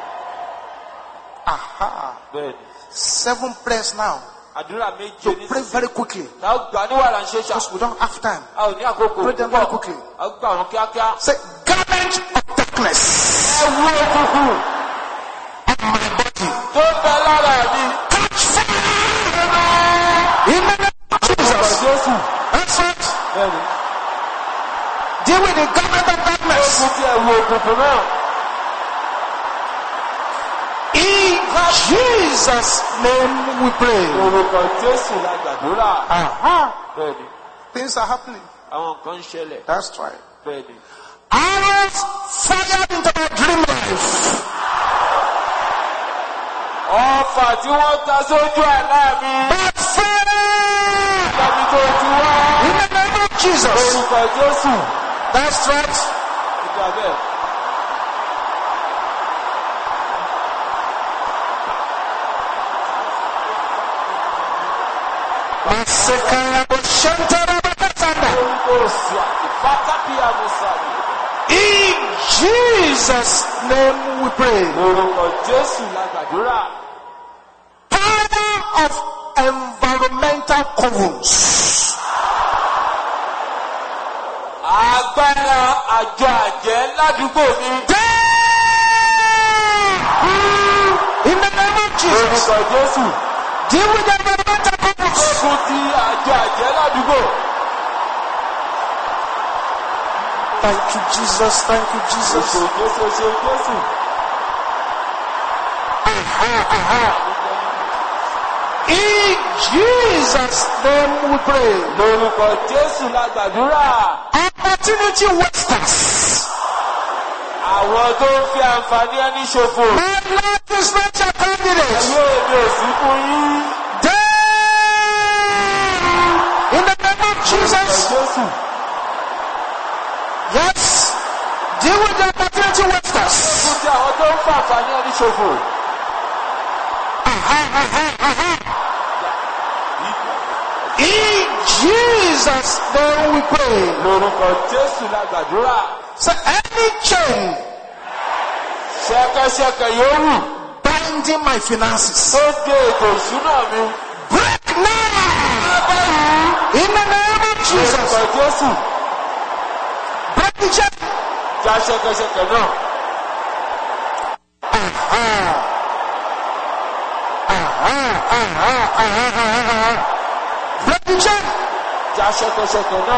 Speaker 2: Aha.
Speaker 1: Bẹ́ẹ̀ni.
Speaker 2: 7 prayers now.
Speaker 1: Àdúrà méje
Speaker 2: To
Speaker 1: ní
Speaker 2: pray
Speaker 1: sísè.
Speaker 2: very quickly.
Speaker 1: Ta ó gbà ní wàrà ń ṣe ṣá.
Speaker 2: Because we don't have time.
Speaker 1: A ò ní àkókò.
Speaker 2: Pray them very quickly.
Speaker 1: A ó gbà wọn kíákíá.
Speaker 2: Say, garment of darkness
Speaker 1: Ẹ wú òkùnkùn
Speaker 2: on my body.
Speaker 1: tó bẹ lára mi.
Speaker 2: Catch fire. In the name of Jesus.
Speaker 1: Jésù.
Speaker 2: That's right.
Speaker 1: Bẹ́ẹ̀ni.
Speaker 2: Deal with the garment of darkness.
Speaker 1: Ó ti ẹ̀ wú òkùnkùn náà.
Speaker 2: In Jesus' name we pray.
Speaker 1: Orúkọ Jésù la gbàdúrà.
Speaker 2: Aha.
Speaker 1: Bẹ́ẹ̀ni.
Speaker 2: Things are happening.
Speaker 1: Àwọn nǹkan ń ṣẹlẹ̀.
Speaker 2: That's right.
Speaker 1: Bẹ́ẹ̀ni.
Speaker 2: Arrows fired into my dream life.
Speaker 1: Ọfà tí wọ́n ta sójú àlá mi.
Speaker 2: But fire.
Speaker 1: Láti tó ti wá.
Speaker 2: In the name of Jesus.
Speaker 1: Orúkọ Jésù.
Speaker 2: That's right.
Speaker 1: Ìgbà bẹ́ẹ̀.
Speaker 2: Masekaya Boshantara Bakatanda.
Speaker 1: Orúkọ òsì àti pátákì àmúsàlì.
Speaker 2: In Jesus' name we pray.
Speaker 1: Lórúkọ Jésù la gbàdúrà.
Speaker 2: Power of environmental covens.
Speaker 1: Agbára àjọ àjẹ́ ládùúgbò mi.
Speaker 2: In the name of Jesus.
Speaker 1: Lórúkọ Jésù.
Speaker 2: Deal with the environmental covens.
Speaker 1: Ogun ti àjọ àjẹ́ ládùúgbò.
Speaker 2: Thank you, Jesus. Thank you, Jesus.
Speaker 1: Jésù ṣe Jésù.
Speaker 2: In Jesus' name we pray.
Speaker 1: Lórúkọ Jésù la gbàdúrà.
Speaker 2: Opportunity wasters.
Speaker 1: Àwọn tó ń fi àǹfààní ẹni ṣòfò.
Speaker 2: My life is not your candidate.
Speaker 1: Ẹ̀yọ́ èmi ò sí fún yín.
Speaker 2: In the name of Jesus.
Speaker 1: Jésù.
Speaker 2: Yes. Deal with the opportunity wasters.
Speaker 1: Fún ti àwọn tó ń fa àǹfààní ẹni ṣòfò.
Speaker 2: In Jesus' name we pray.
Speaker 1: Lórúkọ Jésù la gbàdúrà.
Speaker 2: So any chain
Speaker 1: Ṣẹ̀kẹ̀ṣẹ̀kẹ̀ yòówù.
Speaker 2: binding my finances,
Speaker 1: Tó dé ètò ìṣúná mi.
Speaker 2: break now. In the name of Jesus.
Speaker 1: Lórúkọ Jésù.
Speaker 2: Break the chain.
Speaker 1: Já ṣẹ̀kẹ̀ṣẹ̀kẹ̀ náà.
Speaker 2: Break the chain.
Speaker 1: Já ṣẹ̀kẹ̀ṣẹ̀kẹ̀ náà.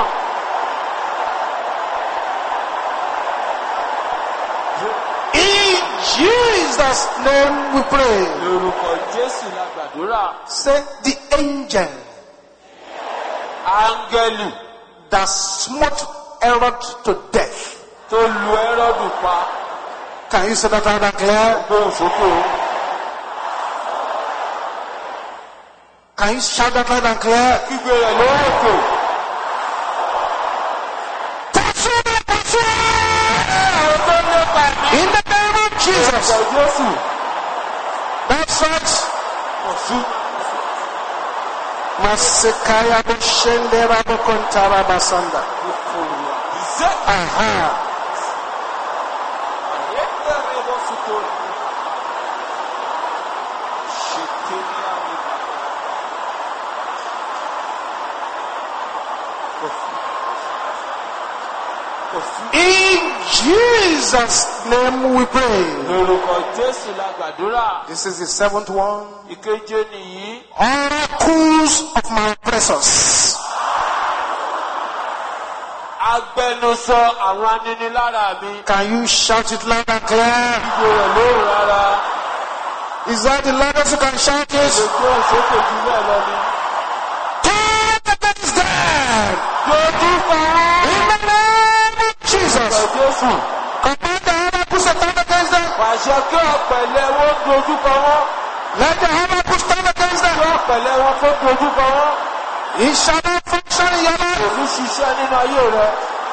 Speaker 2: In Jesus' name we pray.
Speaker 1: Lórúkọ Jésù la gbàdúrà.
Speaker 2: Say the angel
Speaker 1: Áńgẹ́lì
Speaker 2: that smote Herod to death.
Speaker 1: tó lu Hẹ́rọ́dù pa.
Speaker 2: Can you say that loud and clear?
Speaker 1: Gbóhùn sókè o.
Speaker 2: Can you shout that loud and clear?
Speaker 1: Kígbe rẹ̀ lórí òkè. Àwọn tó ń lépa mi.
Speaker 2: In the name of Jesus.
Speaker 1: Lórúkọ Jésù.
Speaker 2: That's right.
Speaker 1: Ọ̀ṣun.
Speaker 2: Masekaya boshendera bokontara basanda.
Speaker 1: Ìṣe.
Speaker 2: Aha.
Speaker 1: Ayélujára bọ́ sókè. Ṣètè ní àwọn ìgbà.
Speaker 2: In Jesus' name we pray.
Speaker 1: Lórúkọ Jésù la gbàdúrà.
Speaker 2: This is the seventh one.
Speaker 1: Ìkeje nìyí.
Speaker 2: Oracles of my oppressors.
Speaker 1: Agbẹnusọ àwọn aninilára mi.
Speaker 2: Can you shout it loud and clear?
Speaker 1: Kígbe rẹ̀ lórí rárá.
Speaker 2: Is that the loudest you can shout it?
Speaker 1: Ètò ìsókè jù bẹ́ẹ̀ lọ ni.
Speaker 2: Turn against them.
Speaker 1: Dojú pa wọ́n.
Speaker 2: In the name of Jesus.
Speaker 1: Lórúkọ Jésù.
Speaker 2: Command the oracles to turn against them.
Speaker 1: Pàṣẹ kí ọ̀pẹ̀lẹ̀ wọn dojú pa wọ́n.
Speaker 2: Let the oracles turn against
Speaker 1: Kí
Speaker 2: them.
Speaker 1: ọ̀pẹ̀lẹ̀ wọn kó dojú pa wọ́n.
Speaker 2: It shall not function in your life.
Speaker 1: Kò ní ṣiṣẹ́ nínú ayé rẹ̀.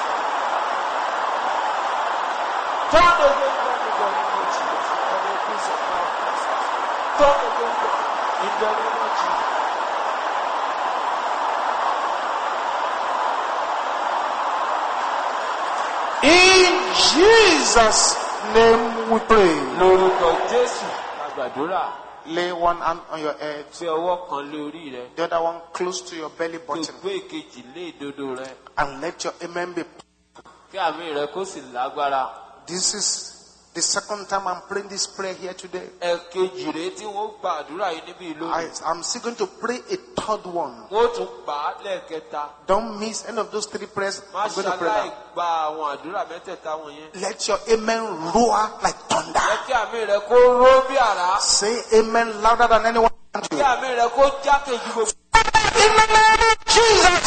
Speaker 1: Turn against them in the name of Jesus. And the peace of God. Turn against them in the name of Jesus.
Speaker 2: In Jesus' name we pray.
Speaker 1: Lórúkọ Jésù la gbàdúrà.
Speaker 2: Lay one hand on your head,
Speaker 1: Fi ọwọ́ kan lé orí rẹ.
Speaker 2: the other one close to your belly
Speaker 1: Kí o
Speaker 2: button,
Speaker 1: gbé ìkejì lé ìdodo rẹ.
Speaker 2: and let your amen be.
Speaker 1: Kí àmì rẹ kó sì lágbára.
Speaker 2: This is the second time I'm praying this prayer here today.
Speaker 1: Ẹ̀kejì rèé tí wọ́n gba àdúrà yìí níbí lónìí.
Speaker 2: I'm still going to pray a third one.
Speaker 1: Wọ́n tún gbà á lẹ́ẹ̀kẹta.
Speaker 2: Don't miss any of those three prayers.
Speaker 1: Má
Speaker 2: I'm going to pray
Speaker 1: ṣaláì
Speaker 2: now.
Speaker 1: gba àwọn àdúrà mẹ́tẹ̀ẹ̀ta wọ̀nyẹn.
Speaker 2: Let your amen roar like thunder.
Speaker 1: Jẹ́ kí àmì rẹ kó ró bí àrá.
Speaker 2: Say amen louder than anyone around
Speaker 1: Kí
Speaker 2: you.
Speaker 1: àmì rẹ kó jákè ju gbogbo.
Speaker 2: In the name of Jesus.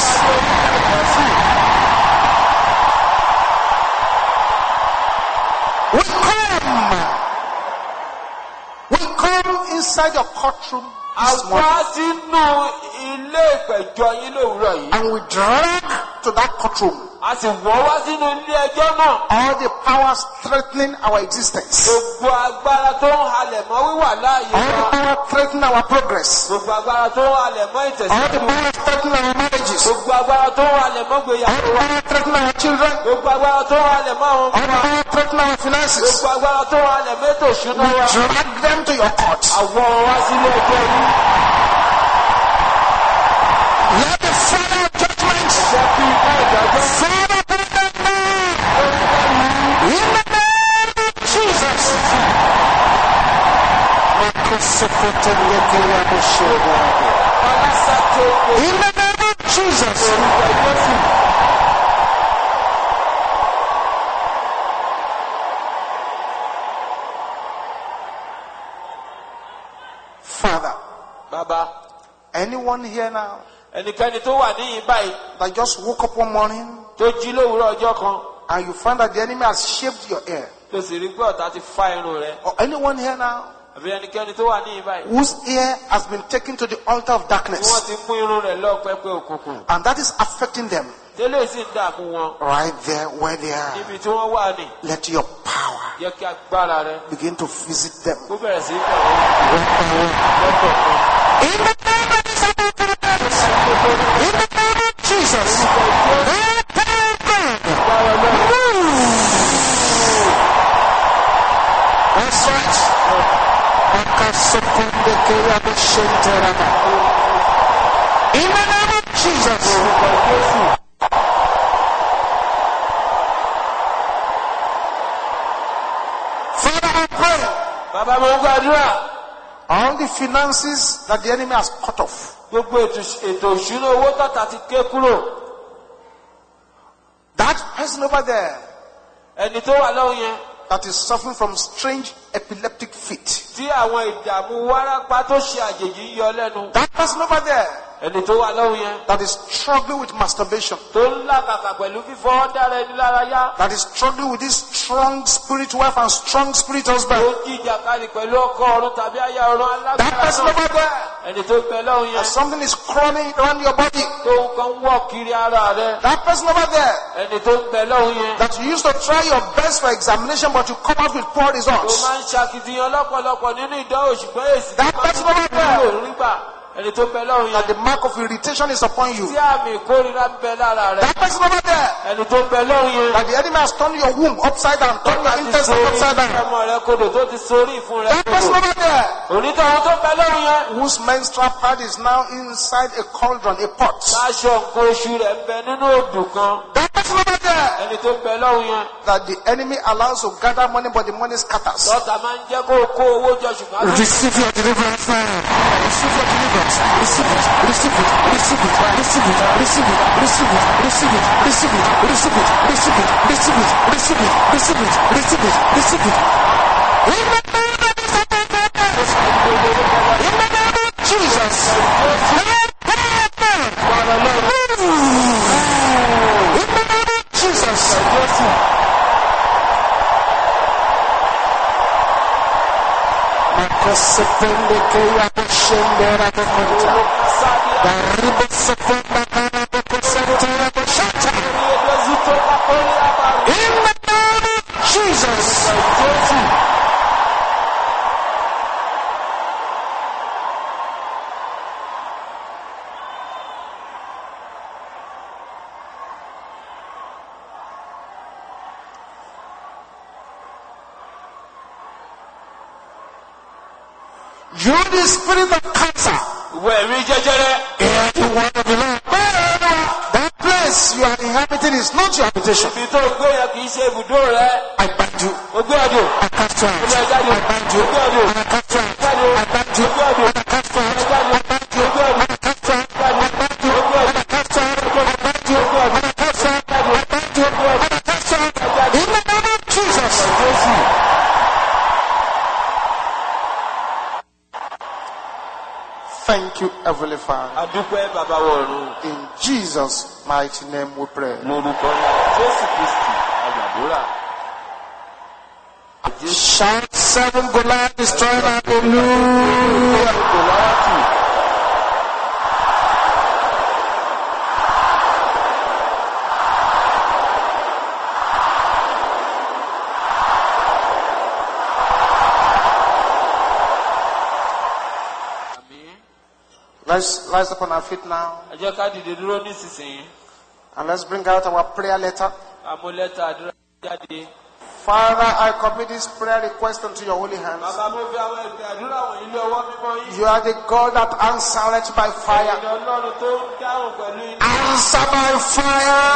Speaker 2: We come inside your courtroom this
Speaker 1: Àwa
Speaker 2: morning
Speaker 1: sínú ilé ìpẹ̀jọ́ yín lówùúrọ̀ yìí.
Speaker 2: and we drag to that courtroom
Speaker 1: a sì wọ́ wá sínú ilé ẹjọ́ náà.
Speaker 2: All the powers threatening our existence.
Speaker 1: Gbogbo agbára tó ń halẹ̀ mọ́ wíwà láàyè
Speaker 2: All the
Speaker 1: wa.
Speaker 2: power threatening our progress.
Speaker 1: Gbogbo agbára tó ń halẹ̀ mọ́
Speaker 2: All the
Speaker 1: ìtẹ̀síwájú.
Speaker 2: power threatening our marriages.
Speaker 1: Gbogbo agbára tó ń halẹ̀ mọ́
Speaker 2: All
Speaker 1: gbéyàwó
Speaker 2: the
Speaker 1: wa.
Speaker 2: power threatening our children.
Speaker 1: Gbogbo agbára tó ń halẹ̀ mọ́ àwọn
Speaker 2: All the
Speaker 1: ọmọ wa.
Speaker 2: power threatening our finances.
Speaker 1: Gbogbo agbára tó ń halẹ̀ mọ́ ètò ìṣúná wa.
Speaker 2: Drag them to your court.
Speaker 1: Àwọn wá sílé ẹjọ́ yìí.
Speaker 2: Let the Father of judgment
Speaker 1: Jẹ́ kí iná ìdájọ́
Speaker 2: fall upon them now. In the name of Jesus.
Speaker 1: aláṣàtò
Speaker 2: In the name of Jesus.
Speaker 1: orúkọ Jésù.
Speaker 2: Father,
Speaker 1: Bàbá,
Speaker 2: anyone here now
Speaker 1: ẹnikẹ́ni tó wà níyìn báyìí
Speaker 2: that just woke up one morning
Speaker 1: tó jí lówùúrọ̀ ọjọ́ kan
Speaker 2: and you find that the enemy has shaved your hair,
Speaker 1: tó sì rí pé ọ̀tá ti fá irun rẹ̀.
Speaker 2: or anyone here now
Speaker 1: Àbí ẹnikẹ́ni tó wà níyìn báyìí
Speaker 2: whose hair has been taken to the altar of
Speaker 1: tí wọ́n
Speaker 2: darkness,
Speaker 1: ti mú irun rẹ̀ lọ pẹpẹ òkùnkùn.
Speaker 2: and that is affecting them
Speaker 1: Tẹ́lẹ̀ sì ń dààmú wọn
Speaker 2: right there where they are.
Speaker 1: níbi tí wọ́n wà ní.
Speaker 2: Let your power
Speaker 1: Jẹ́ kí agbára rẹ̀
Speaker 2: begin to visit them.
Speaker 1: kó bẹ̀rẹ̀ sí í bẹ̀ wọ́n lọ́kọ̀ọ̀kan.
Speaker 2: In the name of Jesus. In the name of Jesus. That's right. In the name of Jesus. Father, I pray
Speaker 1: Bàbá mo ń gbàdúrà
Speaker 2: all the finances that the enemy has cut off,
Speaker 1: gbogbo ètò ìṣúná owó tọ́ta ti ké kúrò.
Speaker 2: that person over there
Speaker 1: Ẹni tó wà lọ́hùn yẹn
Speaker 2: that is suffering from strange epileptic fit,
Speaker 1: tí àwọn ìdààmú wárápá tó ṣe àjèjì ń yọ lẹ́nu.
Speaker 2: that person over there
Speaker 1: Ẹni tó wà lọ́hùn yẹn
Speaker 2: that is struggling with masturbation,
Speaker 1: tó ń làkàkà pẹ̀lú fífọwọ́ dára ẹni lára yá.
Speaker 2: that is struggling with this strong spirit wife and strong spirit
Speaker 1: Tó
Speaker 2: husband,
Speaker 1: ń jìjàkadì pẹ̀lú ọkọ ọ̀run tàbí aya ọ̀run
Speaker 2: that
Speaker 1: alágbára
Speaker 2: person
Speaker 1: náà.
Speaker 2: over there
Speaker 1: Ẹni tó bẹ lọ́hùn
Speaker 2: that
Speaker 1: yẹn
Speaker 2: something is crawling around your body,
Speaker 1: tó ń kan wọ́ kiri ara rẹ̀.
Speaker 2: that person over there
Speaker 1: Ẹni tó ń bẹ lọ́hùn yẹn
Speaker 2: that you used to try your best for examination but you come out with poor
Speaker 1: tó
Speaker 2: results,
Speaker 1: máa ń ṣàkìtìyàn lọ́pọ̀lọpọ̀ nínú ìdánwò ṣùgbọ́n èsì
Speaker 2: that person over there
Speaker 1: nílò nígbà. Ẹni tó bẹ lọ́hùn
Speaker 2: that
Speaker 1: yẹn
Speaker 2: the mark of irritation is upon you,
Speaker 1: tí àmì ìkórira ń bẹ lára rẹ̀.
Speaker 2: that person over there
Speaker 1: Ẹni tó bẹ lọ́hùn yẹn
Speaker 2: that the enemy has turned your womb upside down, turned your intestine upside down,
Speaker 1: ọmọ rẹ̀ kodò tó ti sórí ìfun rẹ̀
Speaker 2: that person
Speaker 1: kodò.
Speaker 2: over there
Speaker 1: Onítọ̀hún tó bẹ lọ́hùn yẹn
Speaker 2: whose menstrual pad is now inside a cauldron, a pot,
Speaker 1: aṣọ nǹkan oṣù rẹ̀ ń bẹ nínú odò kan.
Speaker 2: that person over there
Speaker 1: Ẹni tó bẹ lọ́hùn yẹn
Speaker 2: that the enemy allows to gather money but the money scatters.
Speaker 1: lọ́tà máa ń jẹ́ kó o kó owó jọ ṣùgbọ́n á
Speaker 2: Receive your deliverance now. Receive your deliverance. Receive it. Receive it. Receive it. Receive it. Receive it. Receive it. Receive it. Receive it. Receive it. Receive it. Receive it. Receive it. Receive it. Receive it. Receive it. In the name of Jesus. In the name of Jesus. In the name of Jesus. Makosepende que ya kushendera kukunta. Karibu sekonda kana kukusentera kushata. In the name of Jesus. You the spirit of cancer.
Speaker 1: ìwọ ẹ̀rí jẹjẹrẹ.
Speaker 2: Here you want to belong. That place you are inhabiting is not your habitation.
Speaker 1: Ibi tó gbé yẹn kì í ṣe ibùdó rẹ.
Speaker 2: I bind you.
Speaker 1: O gbé ọdún.
Speaker 2: I cast you out.
Speaker 1: Ilé ẹja ni.
Speaker 2: I bind you.
Speaker 1: O gbé ọdún.
Speaker 2: And I cast you out.
Speaker 1: Jáde.
Speaker 2: I bind you.
Speaker 1: O gbé ọdún.
Speaker 2: And I cast you out.
Speaker 1: Jáde.
Speaker 2: I bind you.
Speaker 1: O gbé ọdún.
Speaker 2: And I cast you out. I bind you. And I cast you out. I bind you. And I cast you out. I bind you. And I cast you out. In the name of Jesus. Thank you, Heavenly Father.
Speaker 1: Adúpẹ́ bàbá wọ̀run.
Speaker 2: In Jesus' mighty name we pray.
Speaker 1: Lórúkọ ńlá Jésù Kristi àgbàdúrà.
Speaker 2: Shout 7 Goliath destroyed. Hallelujah.
Speaker 1: Gòláyátì.
Speaker 2: Let's rise up on our feet now
Speaker 1: Ẹ jẹ́ ká dìde dúró nísinsìnyí.
Speaker 2: and let's bring out our prayer letter.
Speaker 1: Àmúlẹ́tà àdúrà jáde.
Speaker 2: Father, I commit this prayer request into your holy hands.
Speaker 1: Bàbá mo fi àwọn ẹ̀bẹ̀ àdúrà wọ̀nyí lé ọwọ́ mímọ́ yín.
Speaker 2: You are the God that answered by fire.
Speaker 1: Ẹ̀yin Ọlọ́run tó ń dáhùn pẹ̀lú iná.
Speaker 2: Answer by fire.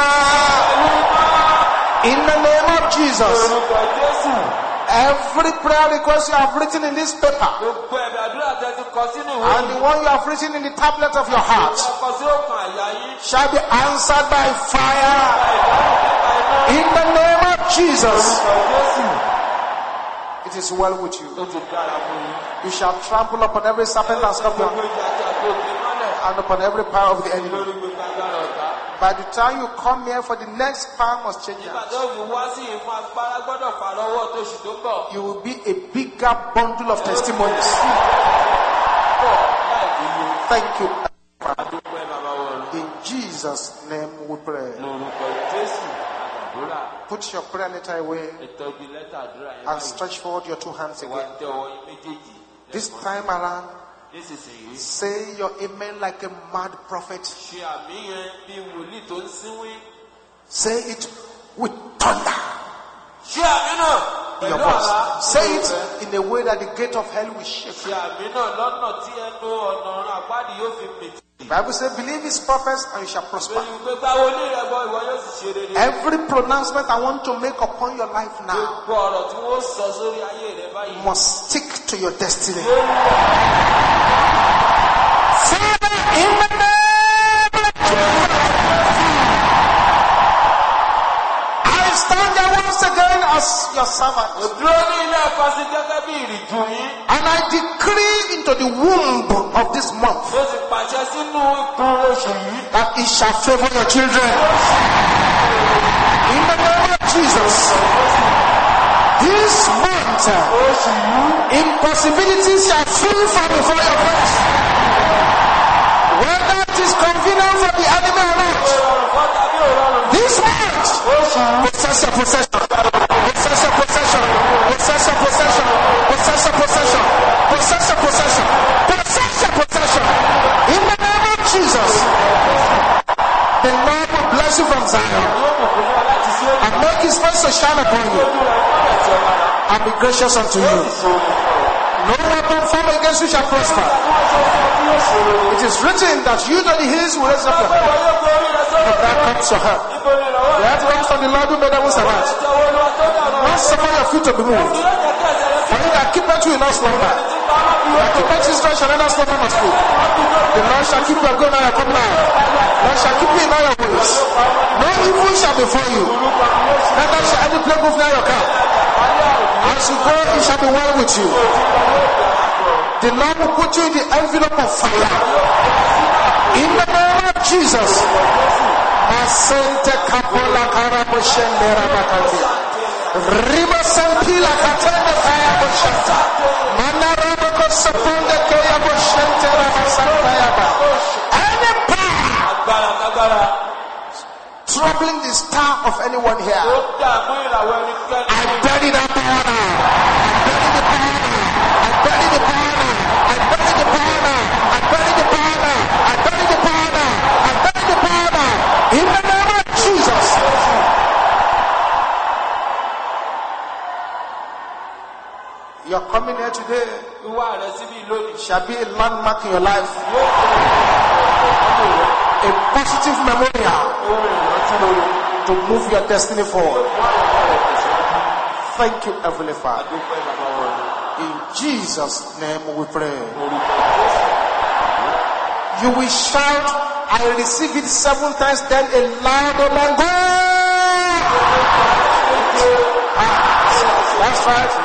Speaker 2: In the name of Jesus.
Speaker 1: Orúkọ Jésù.
Speaker 2: Every prayer request you have written in this paper
Speaker 1: Gbogbo ẹ̀bẹ̀ àdúrà tẹ́ ti kọ sínú ìwé
Speaker 2: and the one you have written in the tablet of your heart
Speaker 1: Ẹ kọ sí òkun àyà yín.
Speaker 2: shall be answered by fire. In the name of Jesus.
Speaker 1: Orúkọ Jésù.
Speaker 2: It is well with you.
Speaker 1: Ó ti dára fún yín.
Speaker 2: You shall trample upon every serpent and
Speaker 1: Gbogbo
Speaker 2: scorpion
Speaker 1: ìjà àti àgbòkè mọ́lẹ̀.
Speaker 2: and upon every power of the enemy.
Speaker 1: Lórí gbogbo agbára ọ̀tá.
Speaker 2: By the time you come here for the next power must change
Speaker 1: Nígbà
Speaker 2: hands.
Speaker 1: tó fi wá sí ìfún agbára gbọ́dọ̀ fà lọ́wọ́ tó ṣì tó ń bọ̀.
Speaker 2: You will be a bigger bundle of testimonies.
Speaker 1: Pọ̀ láì níye.
Speaker 2: Thank you.
Speaker 1: Adúpẹ́ bàbá wọ̀rọ̀.
Speaker 2: In Jesus' name we pray.
Speaker 1: Lórúkọ Jésù àdúrà.
Speaker 2: Put your prayer letter away
Speaker 1: Ìtọ́jú lẹ́tà àdúrà yẹn
Speaker 2: and
Speaker 1: báyìí.
Speaker 2: stretch forward your two hands
Speaker 1: Wá
Speaker 2: again.
Speaker 1: tẹ ọwọ́ yín méjèèjì.
Speaker 2: This time around,
Speaker 1: Nísinsìnyí.
Speaker 2: say your amen like a mad prophet.
Speaker 1: Ṣe àmì yẹn bí wòlíì tó ń sínwín.
Speaker 2: Say it with thunder
Speaker 1: Ṣe àmì náà
Speaker 2: in your
Speaker 1: pẹ̀lú àlá.
Speaker 2: voice. Say it in a way that the gate of hell will shake.
Speaker 1: Ṣe àmì náà lọ́nà tí ẹnu ọ̀nà ọ̀run àpáàdì yóò fi mìtì.
Speaker 2: The Bible says, believe his prophets and you shall prosper.
Speaker 1: Lórí gbégbá wòlíì rẹ̀ gbọ́ ìwọ yóò sì ṣe rere.
Speaker 2: Every pronouncement I want to make upon your life now
Speaker 1: Gbogbo ọ̀rọ̀ tí wọ́n sọ sórí ayé rẹ̀ báyìí.
Speaker 2: must stick to your destiny.
Speaker 1: Lórí
Speaker 2: Father, in the name of Jesus, I stand there once again as your servant.
Speaker 1: Dúró ní ilé ẹ̀kọ́ sí gẹ́gẹ́ bí ìrìjú yín.
Speaker 2: And I decree into the womb of this month
Speaker 1: Ó sì pàṣẹ sínú ikùn oṣù yìí.
Speaker 2: that it shall favor your children. In the name of Jesus, this month,
Speaker 1: Oṣù yìí.
Speaker 2: impossibilities shall flee from before your face. Whether it is convenient for the enemy or not,
Speaker 1: Òrọ̀rùn kọ́ tàbí òrọ̀rùn.
Speaker 2: this month,
Speaker 1: Oṣù yìí.
Speaker 2: possess your possession. Possess your possession. Possess your possession. Possess your possession. Possess your possession. Possess your possession. In the name of Jesus, the Lord will bless you from Zion
Speaker 1: Yóò bùkún fún ọ láti ṣe é.
Speaker 2: and make his face to shine upon you and be gracious unto you. No weapon formed against you shall prosper. It is written that you that the hills will raise up your head. But that comes to help. The earth comes from the Lord who made heavens and earth. Not suffer your feet to be moved. For he that keepeth you will not slumber. That keepeth Israel shall never slumber nor sleep. The Lord shall keep your going and your coming out. The Lord shall keep you in all your ways. No evil shall befall you. Neither shall any plague move near your camp. As you go, it shall be well with you. The Lord will put you in the envelope of fire. In the name of Jesus. Masente kapola karaboshende rabakandi. Riba sampila katende kaya boshanta. Mana rabako saponde kaya boshente rabasanta yaba. Any power troubling the star of anyone here,
Speaker 1: Ó dààmú ìràwọ̀ ẹnikẹ́ni.
Speaker 2: I bury that power now. I bury the power now. I bury the power now. I bury the power now. I bury the power now. I bury the power now. I bury the power now. In the name of Jesus. Your coming here today
Speaker 1: Wíwá rẹ̀ síbí lónìí.
Speaker 2: shall be a landmark in your life.
Speaker 1: Yóò jẹ́
Speaker 2: A positive memorial
Speaker 1: ohun ìrántí lórí.
Speaker 2: to move your destiny forward. Thank you, Heavenly Father.
Speaker 1: Adúpẹ́ bàbá wọn.
Speaker 2: In Jesus' name we pray. You will shout, I receive it 7 times, then a loud amen. Go! That's right.